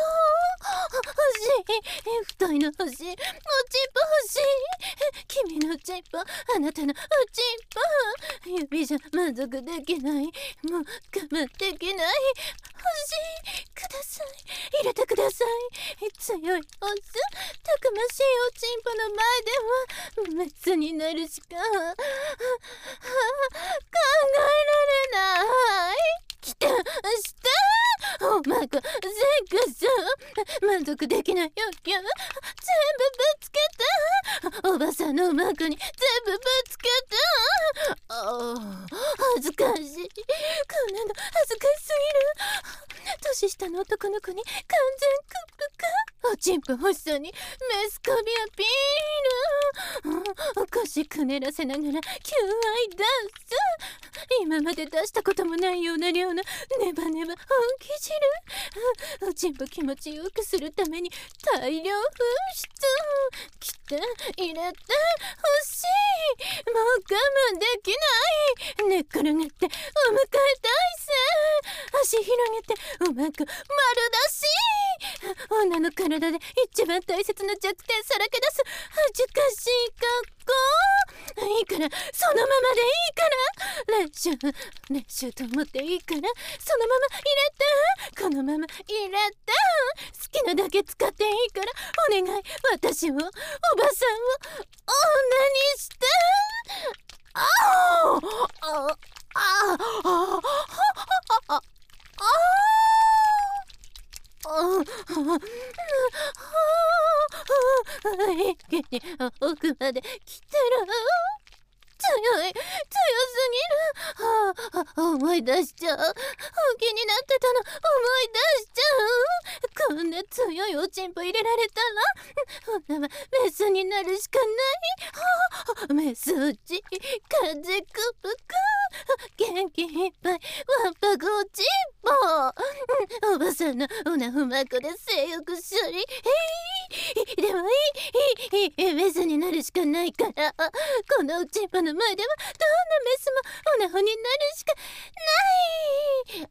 欲しい。太いの欲しい。もちっぽ欲しい。君のちんぽ、あなたのおちんぽ。指じゃ満足できない。もう我慢できない。欲しい。ください。入れてください。強いオス、たくましいおちんぽの前ではメスになるしか考えられない。来た、したおまこ、セックス満足できない欲求全部ぶつけた。おばさんのおまこに全部ぶつけた。恥ずかしい。こんなの恥ずかしすぎる。年下の男の子に完全クップか。おちんぽ欲しそうにメスコビアピール。腰くねらせながら求愛ダンス。今まで出したこともないような量のネバネバ本気汁。おちんぽ気持ちよくするために大量噴出。来て入れて欲しい。もう我慢できない。寝っ転がってお迎え体勢。足広げてうまく丸出し。女の体で一番大切な弱点さらけ出す恥ずかしい格好。いいからそのままでいいから。練習と思っていいからそのまま入れて。このまま入れて。好きなだけ使っていいからお願い。私をおばさんを女にして。ああああああ一気に奥まで来てる。強すぎる。思い出しちゃう。本気になってたの思い出しちゃう。こんな強いおちんぽ入れられたら女はメスになるしかない。メス打ち風くぷく元気いっぱいわんぱくおちんぽ。おばさんのおなふまこで性欲処理。でもいいメスになるしかないから。このおちんぽの前ではどんなメスもおなほになるしかない。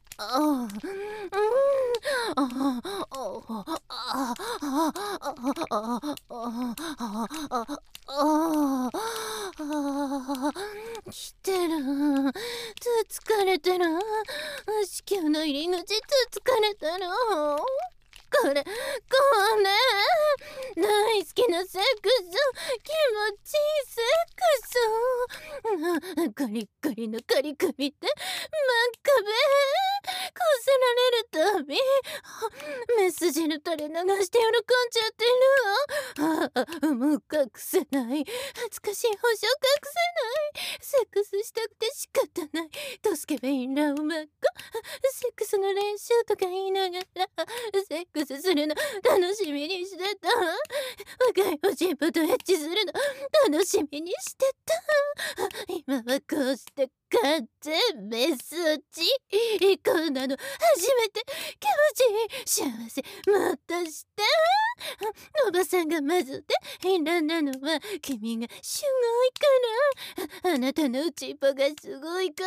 来てる。つ疲れてる。子宮の入り口つ疲れてる。これ大好きなセックス。気持ちいいセックス。カリッカリのカリカリで真っ壁こすられるたびメス汁垂れ流して喜んじゃってる。もう隠せない。恥ずかしい保証隠せない。セックスしたくて仕方ない。ドスケベインラウマッコ。セックスの練習とか言いながらセックスするの楽しみにしてた。若いおちんぽとエッチするの楽しみにしてた。今はこうして完全メス落ち。こんなの初めて。気持ちいい。幸せもっとして。おばさんがまずでインランなのは君がすごいから。あなたのおちんぽがすごいから。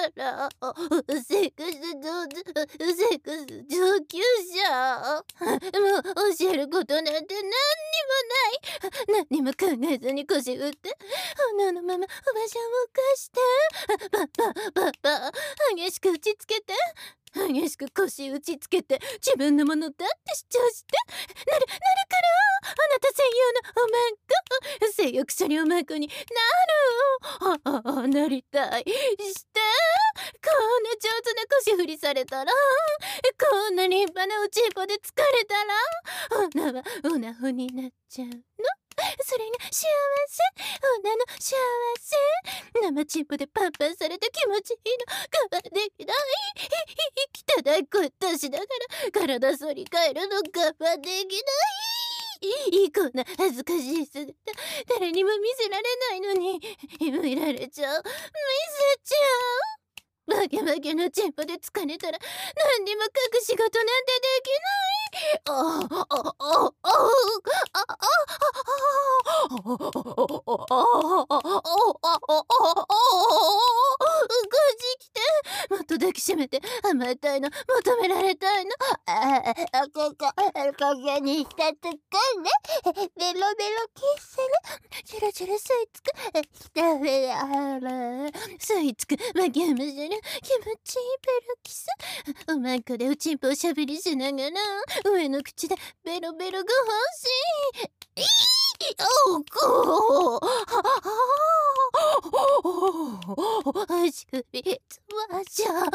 セックス上手。セックス上級者。もう教えることなんて何にもない。何にも考えずに腰打って女のままおばさんを犯してパ激しく打ちつけて激しく腰打ちつけて自分のものだって主張してなるからあなた専用のおまんこ性欲処理おまんこになる。なりたいして。こんな上手な腰振りされたらこんな立派なおちんぽで疲れたら女はオナホになっちゃうの。それが幸せ。女の幸せ。生チンポでパンパンされて気持ちいいの我慢できない。汚い声出しながら体反り返るの我慢できない。こんな恥ずかしい姿誰にも見せられないのに見られちゃう。見せちゃう。バケバケのチンポで疲れたら何にも隠し事なんてできない。来てもっと抱きしめて甘えたいの求められたいの。 かにしたとこね。ベロベロキスね。チュルチュル吸い付く。したべやら。吸い付く。マギュムする。気持ちいいベロキス。うまい子でおちんぽをしゃぶりしながら、上の口でベロベロご欲しい。おうこう。足首つましゃ。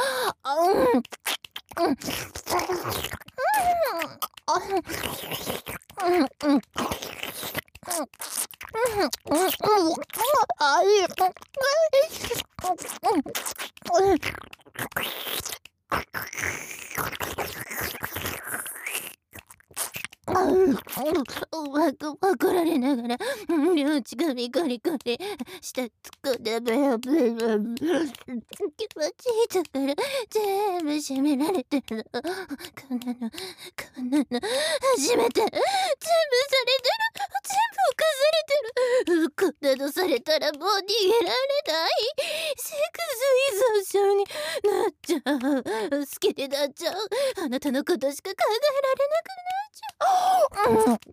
うまくパクられながら、両乳がみこりこり、下突っ込んでベロベロ。気持ちいいところ、全部閉められてるの。こんなの、初めて。全部されてる。全部犯されてる。こんなのされたらもう逃げられない。セックス依存症になっちゃう。好きになっちゃう。あなたのことしか考えられなくなっちゃう。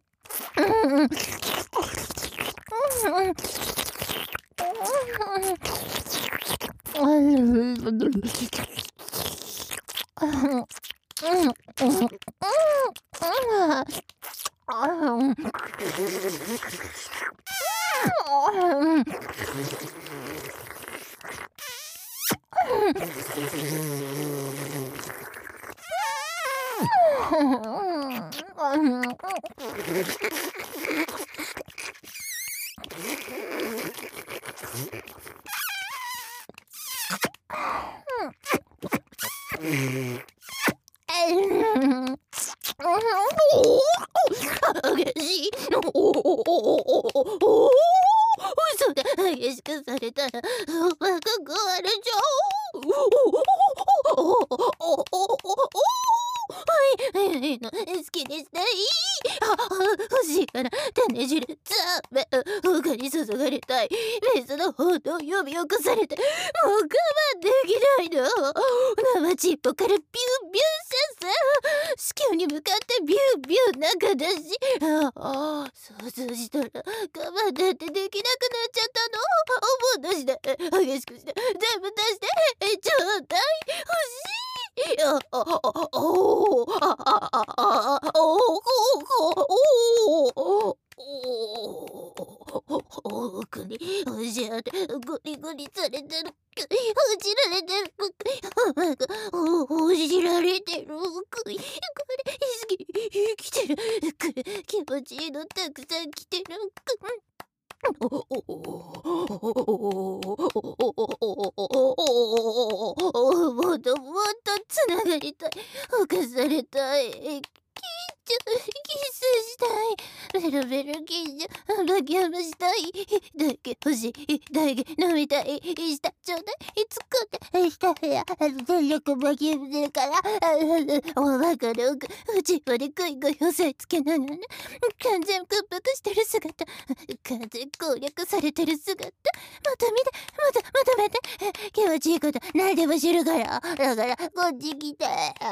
激しい。嘘で激しくされたらバカ壊れちゃう。はいの好きにしていい。欲しいから種汁ザメ他に注がれたい。水の方と呼び起こされてもう我慢できないの。生ちっぽからビュービュー射精。子宮に向かってビュービュー中だし、想像したら我慢だってできなくなっちゃったの。思い出して激しくして全部出してちょうだい。欲しい。奥におじゃれゴリゴリされてる。ほじられてる。ほじられてる。これ生きてる。気持ちいいのたくさん来てる。もっともっとつながりたい。犯されたい。キスしたい。ベロベロキスバキュームしたい。だけ欲しい。だけ飲みたい。したちょうだい。つこってしたや全力バキュームするから。おバカの奥内までグイグイ押さえつけながら完全屈服してる姿。完全攻略されてる姿。また見てまた見て。気持ちいいこと何でも知るから。だからこっち来て。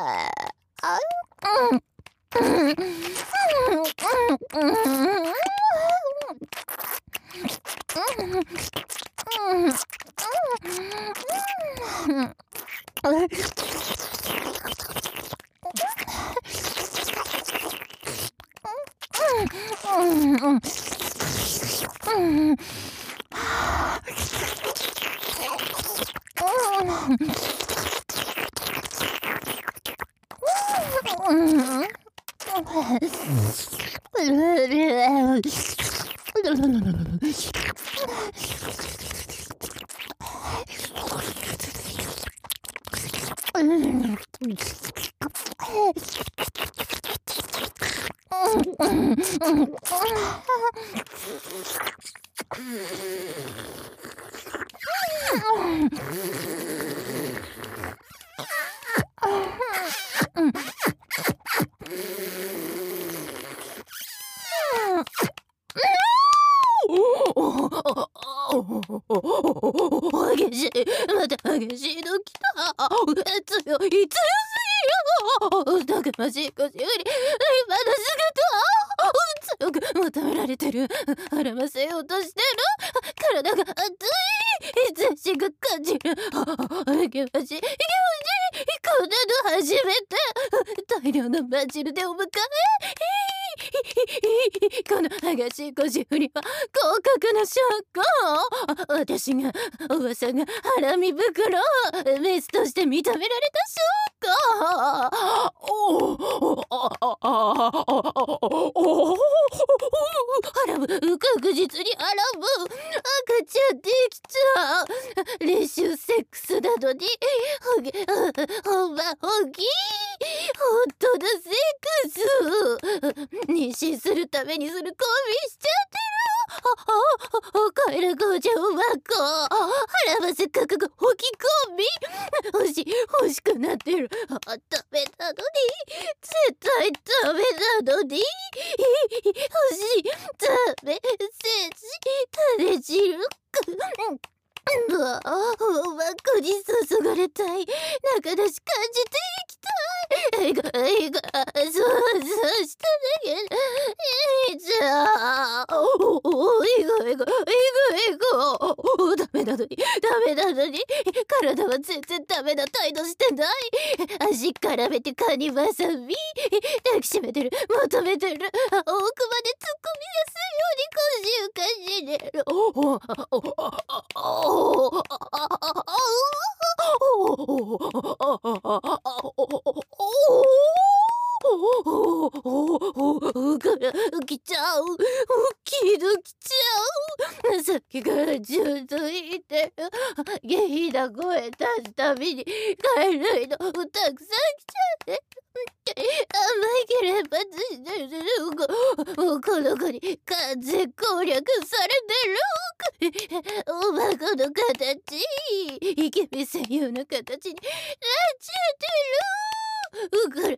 激しい。また激しいの来た。強い強すぎる。たくましい腰よりまだる。孕ませようとしてる。体が熱い。全身が感じる。いけましいけましい。こんなの初めて。大量のバジルでお迎え。この激しい腰振りは合格の証拠。私が噂がハラミ袋メスとして認められた証拠。ハラム、確実にハラム。赤ちゃんできた。練習セックスなのにほんま本気。本当のセックス。妊娠するためにするコンビしちゃってる。カエル工場はこう腹ばせ覚悟吹き込み欲しくなってる。ダメなのに絶対ダメなのに欲しいダメ種汁ほんまこに注がれたい。中出し感じていきたい。そうしただけじゃあダメなのに体は全然ダメな態度してない。足絡めてカニバサミ抱きしめてる求めてる。奥まで突っ込みやすいように腰をかしげる。来ちゃう。起きちゃう。さっきからずっと言ってる。下品な声出すたびに貝類のたくさん来ちゃって甘ければついてる。この子に完全攻略されてる。おまこの形イケメン声優の形になっちゃってる。来た。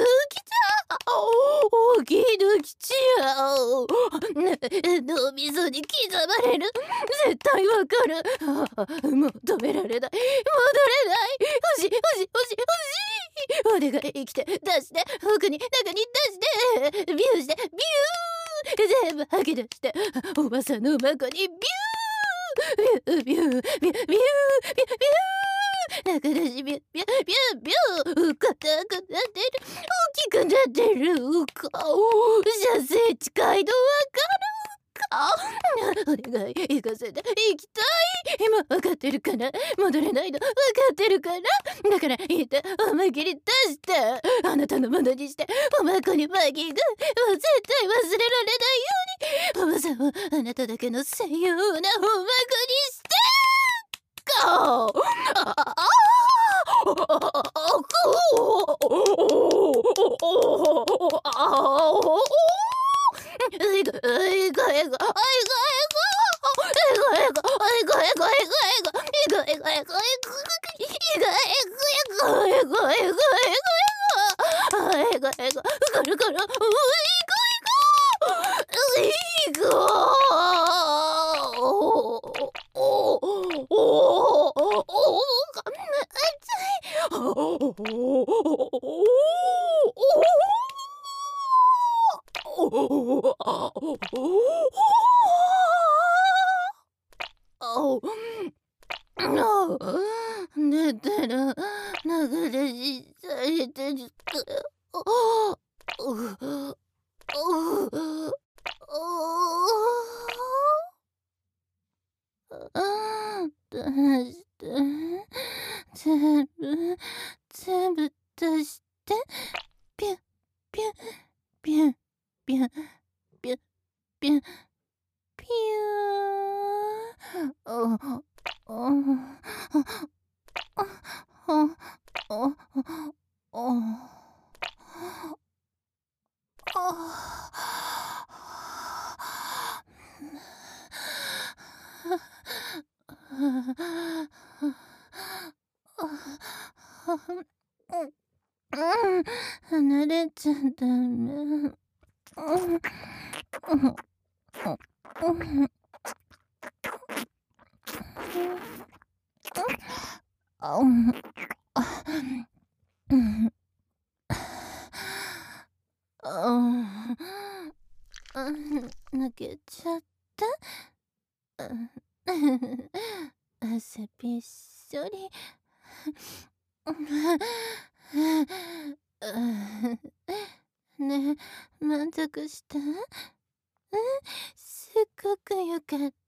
来ちゃう。脳みそに刻まれる。絶対わかる。もう止められない。戻れない。欲しい。お願い生きて出して奥に中に出してビューしてビュー全部吐き出しておばさんのおまこにビュービュービュービュービュービュー中出しビュービュービュービュー硬くなってる大きくなってる射精近いのわかるお願い行かせて行きたい。今分かってるから戻れないの分かってるからだから言って思い切り出してあなたのものにしておまこにマギーが絶対忘れられないようにおばさんをあなただけの専用なおまこにしてゴ寝てる流れしされてる出して全部出してピュッピュッピュッピュッピュッピュッピュ離れちゃダメ。泣け汗びっしょり。ねえ、満足した？すっごくよかった。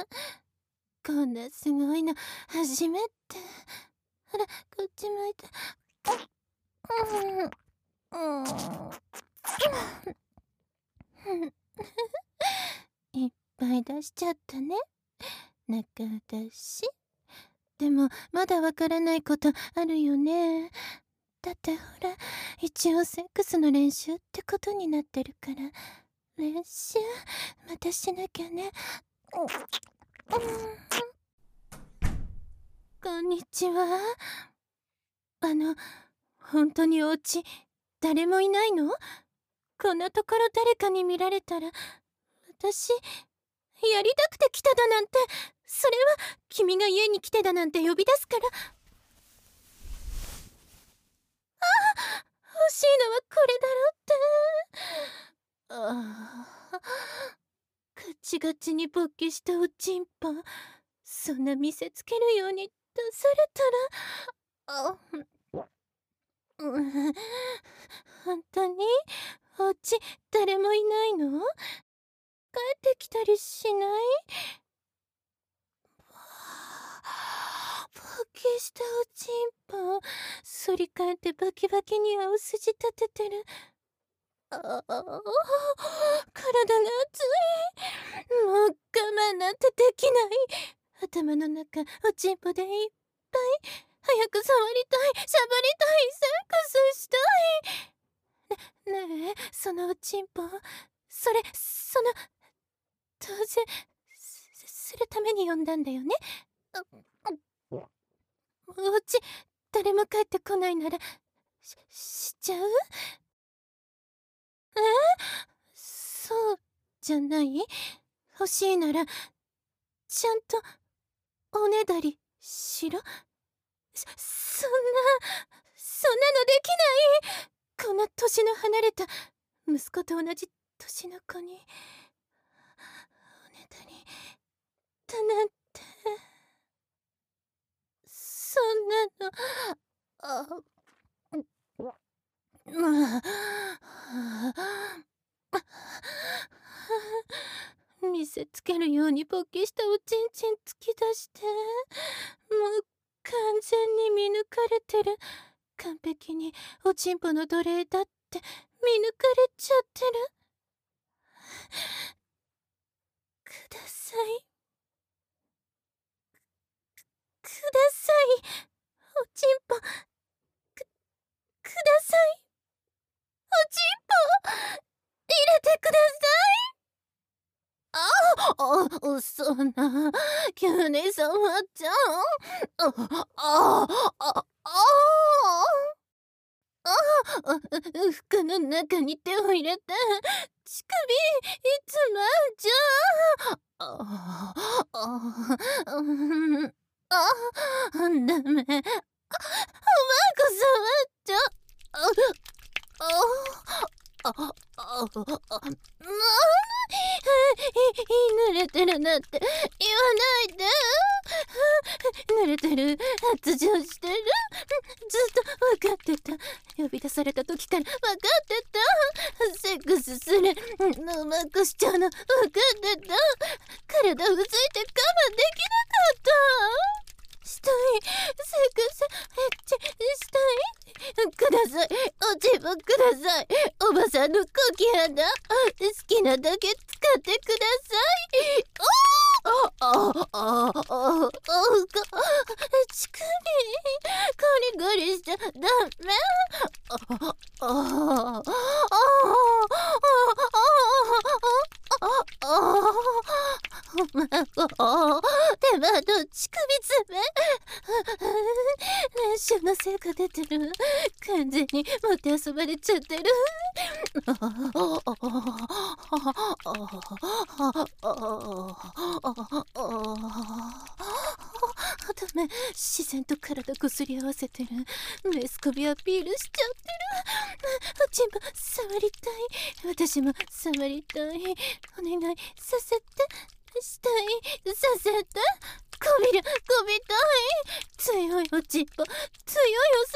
こんなすごいの初めて。ほら、こっち向いて。いっぱい出しちゃったね。中だし。でもまだわからないことあるよね。だってほら、一応セックスの練習ってことになってるから。練習またしなきゃね。こんにちは。本当にお家誰もいないの？こんなところ誰かに見られたら、私やりたくて来ただなんて、それは君が家に来てだなんて呼び出すから。欲しいのはこれだろって。ガチガチに勃起したおちんぽ、そんな見せつけるように出されたら、本当にお家誰もいないの？帰ってきたりしない？勃起したおちんぽ、反り返ってバキバキに青筋立ててる。体が熱い。もう我慢なんてできない。頭の中おちんぽでいっぱい。早く触りたい、しゃぶりたい、セックスしたい。ねえ、そのおちんぽ、当然するために呼んだんだよね。お家誰も帰ってこないならしちゃう？そうじゃない？欲しいならちゃんとおねだりしろ。そんなのできない。こんな年の離れた息子と同じ年の子におねだりだなんて。そんなの、見せつけるように勃起したおちんちん突き出して、もう完全に見抜かれてる。完璧におちんぽの奴隷だって見抜かれちゃってる。ください、ください、おちんぽ、ください、おちんぽ入れてください。そんな、急に触っちゃう。服の中に手を入れて、乳首いつまんじゃう。ダメ。うまく触っちゃ濡れてるなんて言わないで。濡れてる、発情してる。ずっと分かってた。呼び出された時から分かってた。セックスするうまくしちゃうの分かってた。体うずいて我慢できなかった。したい、セックスエッチしたい。ください、おちんぽください。おばさんのコキ肌、好きなだけ使ってください。乳首ゴリゴリしちゃダメ。手間の乳首爪。練習の成果出てる。完全にもてあそばれちゃってる。ダメ、自然と体こすり合わせてる。メスコビアピールしちゃってる。おちんぽ触りたい。私も触りたい。お願いさせて。 したいさせて。こびたい。強いおちっぽ、強いオス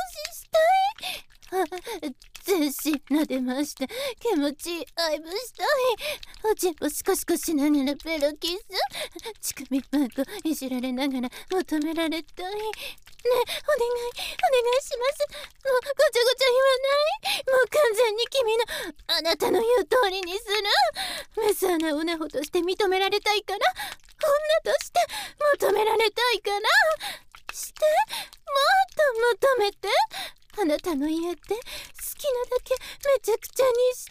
に奉仕したい。全身撫でまして気持ちいい愛撫したい。おちっぽシコシコしながらベロキス。乳首マークいじられながら求められたい。ねえ、お願いします。もうごちゃごちゃ言わない。もう完全に君のあなたの言う通りにする。メス穴をオナホとして認められたいから、女として求められたいから、して、もっと求めて。あなたの家で好きなだけめちゃくちゃにして。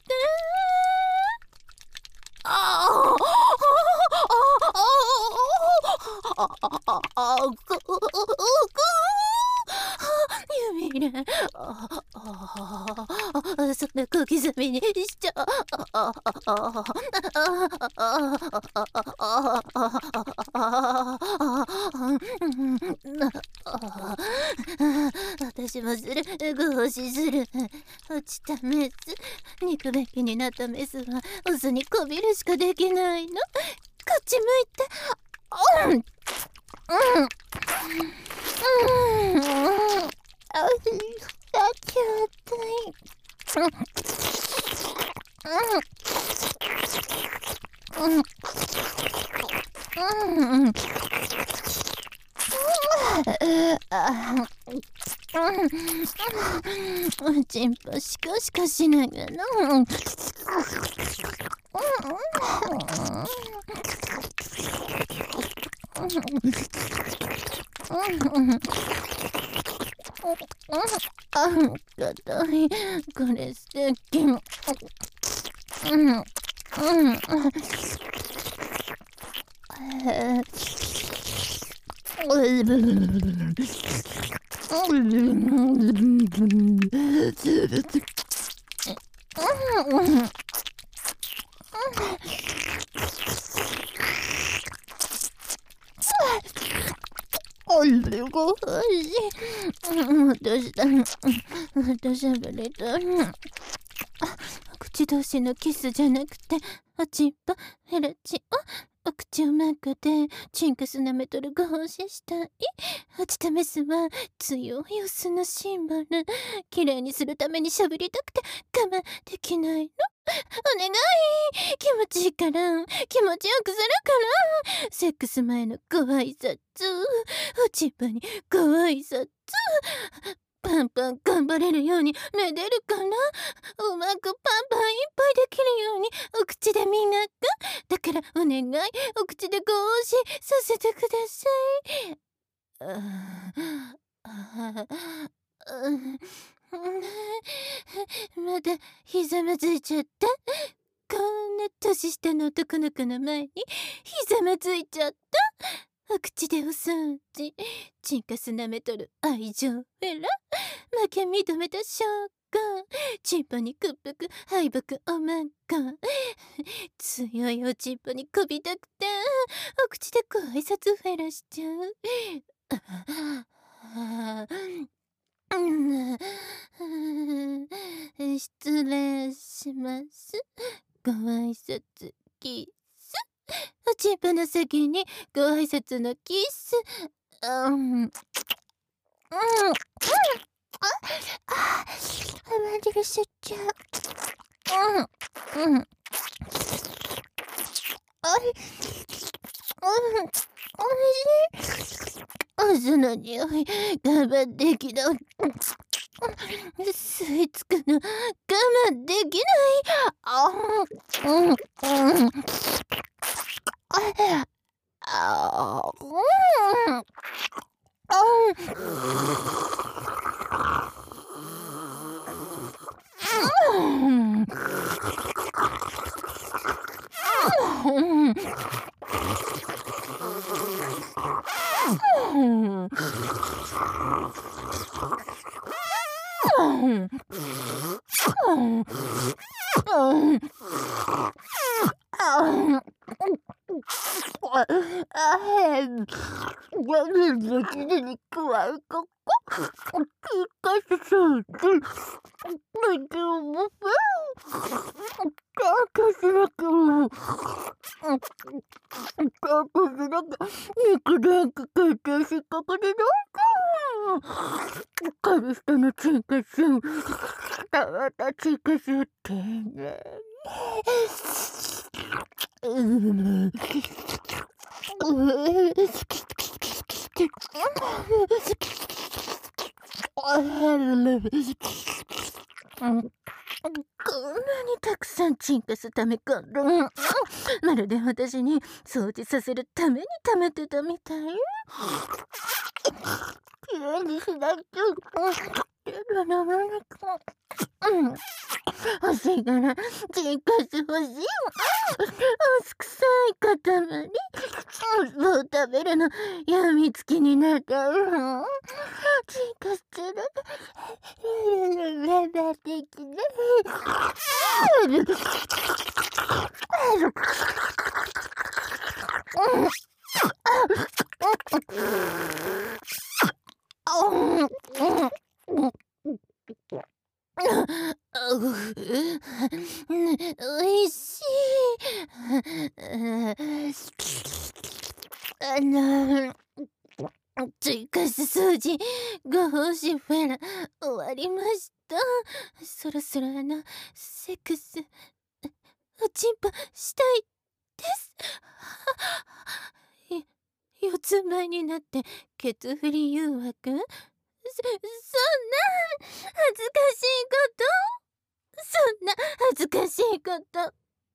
指ね、そんな小刻みにしちゃ私もする、ご奉仕する。落ちたメス、肉べきになったメスはオスにこびるしかできないの。こっち向いて。チンポシコシコしながら。硬い。これ素敵。ご奉仕。もっとしたい。もっと喋りたい。口同士のキスじゃなくて、おちっぽ、ヘラチオ、お口をまくでチンクス舐めとるご奉仕したい。落ちたメスは強いオスのシンボル。綺麗にするためにしゃぶりたくて我慢できないの。お願い、気持ちいいから、気持ちよくするから。セックス前のご挨拶、おちっぽにご挨拶。パンパン頑張れるようにめでるから、うまくパンパンいっぱいできるようにお口で磨く。だからお願い、お口でご奉仕させてください。まだひざまずいちゃった。こんな年下の男の子の前にひざまずいちゃった。お口でお掃除、チンカス舐めとる愛情フェラ、負け認めた証拠、チンポに屈服敗北おまんこ。強いおちんぽにこびたくて、お口でご挨拶フェラしちゃう。失礼します。ご挨拶キス。おちんぽの先にご挨拶のキス。マジで吸っちゃう。おいしい。オスの匂い我慢できない。吸い付くの我慢できない。 彼氏とのチンカス、またチンカスってね。こんなにたくさんチンカス溜め込んだ。まるで私に掃除させるために溜めてたみたい。きれいにしないと。欲しいからチンカス欲しい。臭い塊。もう食べるのやみつきになった。チンカスできない。おいしい。追加し掃除ご奉仕フェラ終わりました。そろそろセックスおちんぽしたいです。四つ前になってケツ振り誘惑。そんな恥ずかしいこと、そんな恥ずかしいこと。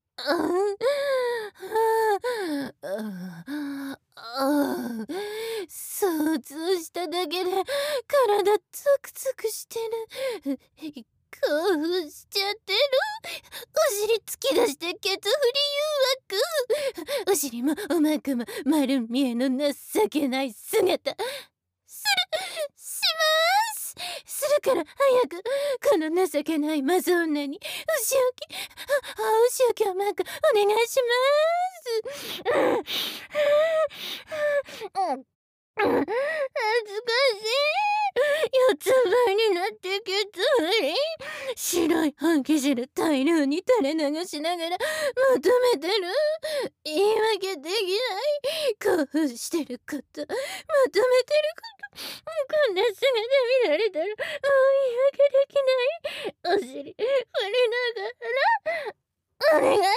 想像しただけで体ゾクゾクしてる。興奮しちゃってる。お尻突き出してケツ振り誘惑。お尻もおまくも丸見えの情けない姿。しまするから早くこの情けないマゾ女にお仕置きをマークお願いします。恥ずかしい。四つ倍になってケツ振り。白い半生地で大量に垂れ流しながら求めてる。言い訳できない。興奮してること、求めてること、こんな姿見られたらもう言い訳できない。お尻振りながらお願いし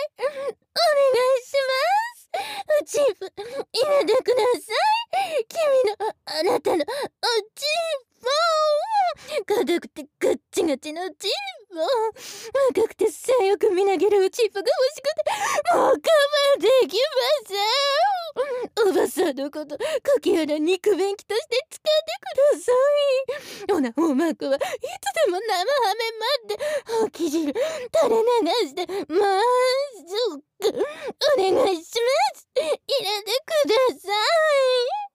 ます。おちんぽ入れてください。あなたのおちんぽ。硬くてガッチガチのおちんぽ。赤くて性欲みなげるおちんぽが欲しくてもう我慢できません。おばさんのこと柿原肉便器として使ってください。おなおまこはいつでも生ハメ待っておき汁垂れ流してますお願いします。入れてください。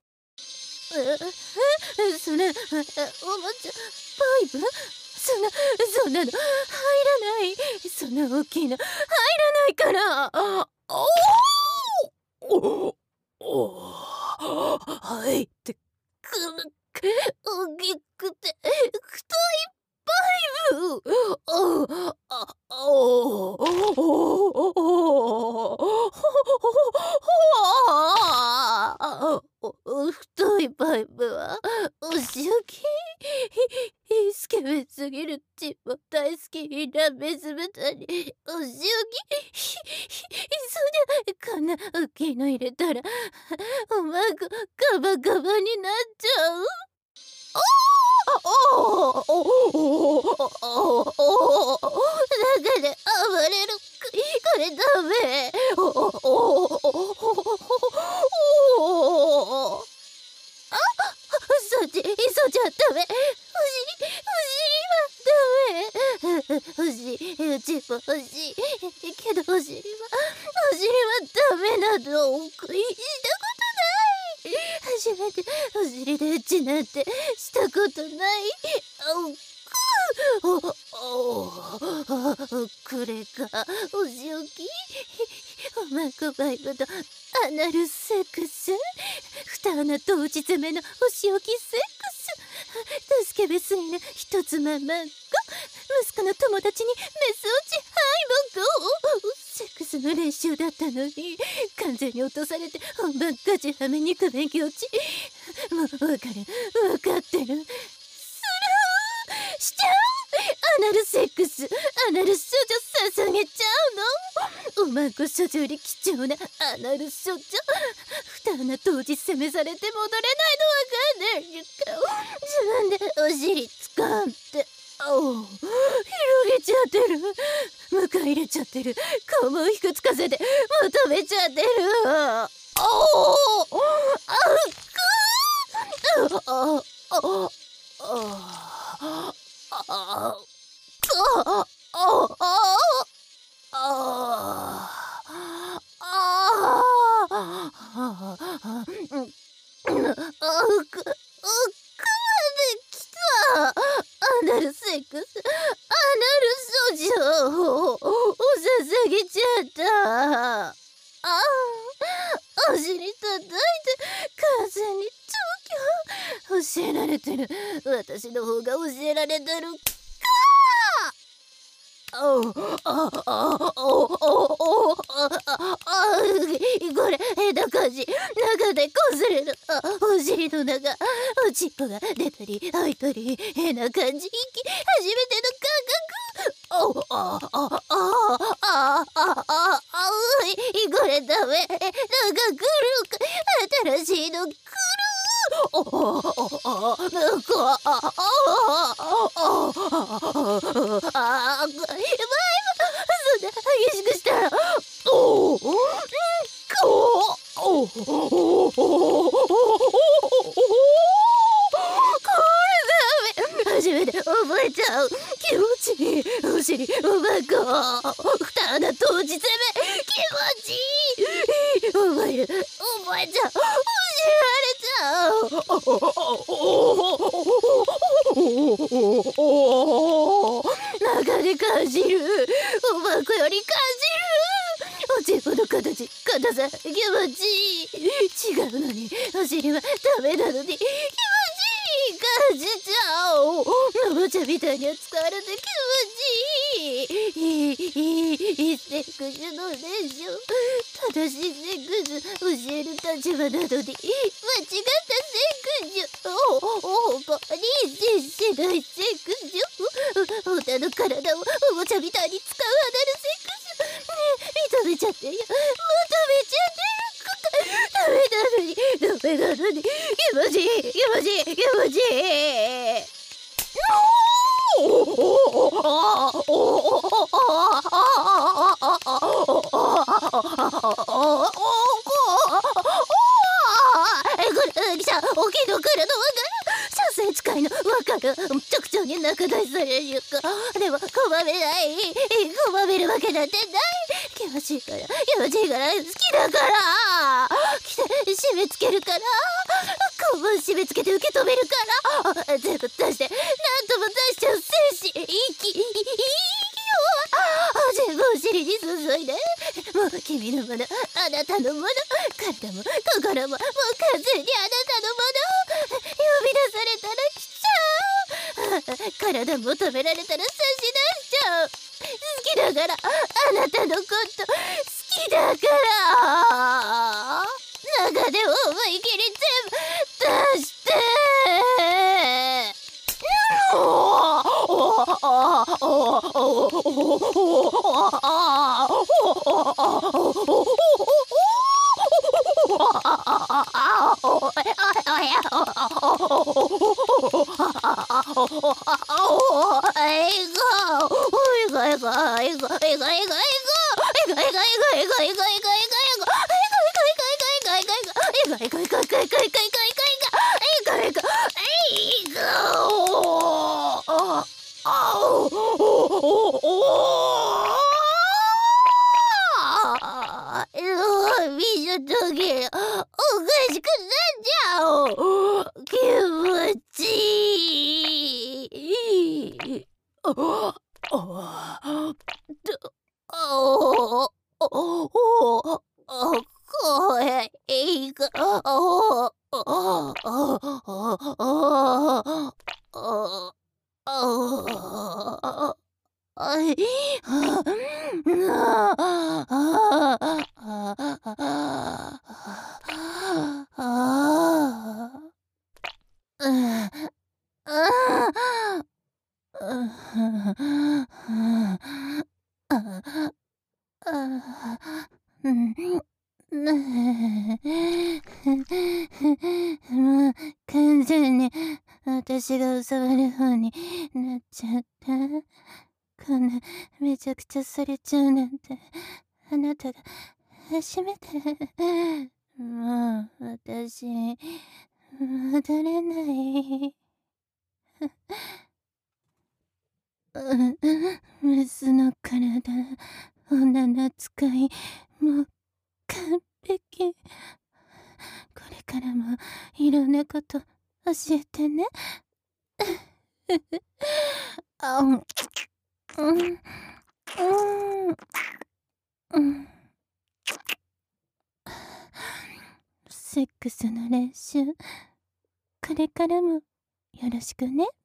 それおもちゃパイプ、そんなの入らない。そんな大きいの入らないから。入ってくる。大きくて太いパイプ。太いパイプはお仕置き。スケベすぎるチンポ大好きラメス豚にお仕置き。そうじゃこんな大きいの入れたらおまごガバガバになっちゃう。中で暴れる。これダメ。そっちじゃダメ。お尻はダメ。お尻ちんぽ欲しいけどお尻はダメなの。したことない。初めてお尻でエッチなんてしたことない。これがお仕置き。おまこバイブとアナルセックス。二穴同時詰めのお仕置きセックス。 助けべすぎぬ一つままご息子の友達にメス落ち敗北セックスの練習だったのに完全に落とされて本番ガチハメ肉勉強落ち。もう分かってる。しちゃう。アナルセックス、アナル少女捧げちゃうの。おまんこ少女より貴重なアナル少女。二穴当時責めされて戻れないのわかんないか。自分でお尻掴んで広げちゃってる。迎え入れちゃってる。肛門ひくつかせて求めちゃってる。あアナルセックス、アナル少女を捧げちゃった。お尻叩いて風に教えられてる。私の方が教えられてるか。これ変な感じ。中でこすれる。お尻の中おちっぽが出たり開いたり変な感じ。初めての感覚。これダメ。なんか来るか。新しいの来る。激しくしたら初めて覚えちゃう。気持ちいい。お尻うまく二穴当時攻め気持ちいい。覚えちゃう。教えられちゃう。中で感じる。おまんこより感じる。おちんぽの形硬さ気持ちいい。違うのにお尻はダメなのに気持ちいい。感じちゃう。おもちゃみたいに扱われて気持ちいい。いいセックスの練習。正しいセックス教える立場なのに間違ったセックスに接しないセックス。女の体をおもちゃみたいに使うアナルセックス。認めちゃってるよ。ダメなのに気持ちいい。大きいの来るのわかる。射精近いのわかる。直腸に中出しされるか。でも拒めない。拒めるわけなんてない。気持ちいいから好きだから来て締め付けるから。肛門締め付けて受け止めるから。全部出して何とも出しちゃう精子息よ。全部お尻に注いで。もう君のもの、あなたのもの。体も心ももう完全にあなたのもの。呼び出されたら来ちゃう。体求められたら差し出しちゃう。好きだからあなたのこと好きだから中で思い切り全部出して。見ちゃったけどおかしくなっちゃう。気持ちいい。声いいか。 もう完全に私が触る方になっちゃった。こんなめちゃくちゃされちゃうなんて、あなたが初めて。もう私、戻れない。メスの体、女の扱い、もう完璧。これからもいろんなこと教えてね。あ、うん、うん、うん。セックスの練習、これからもよろしくね。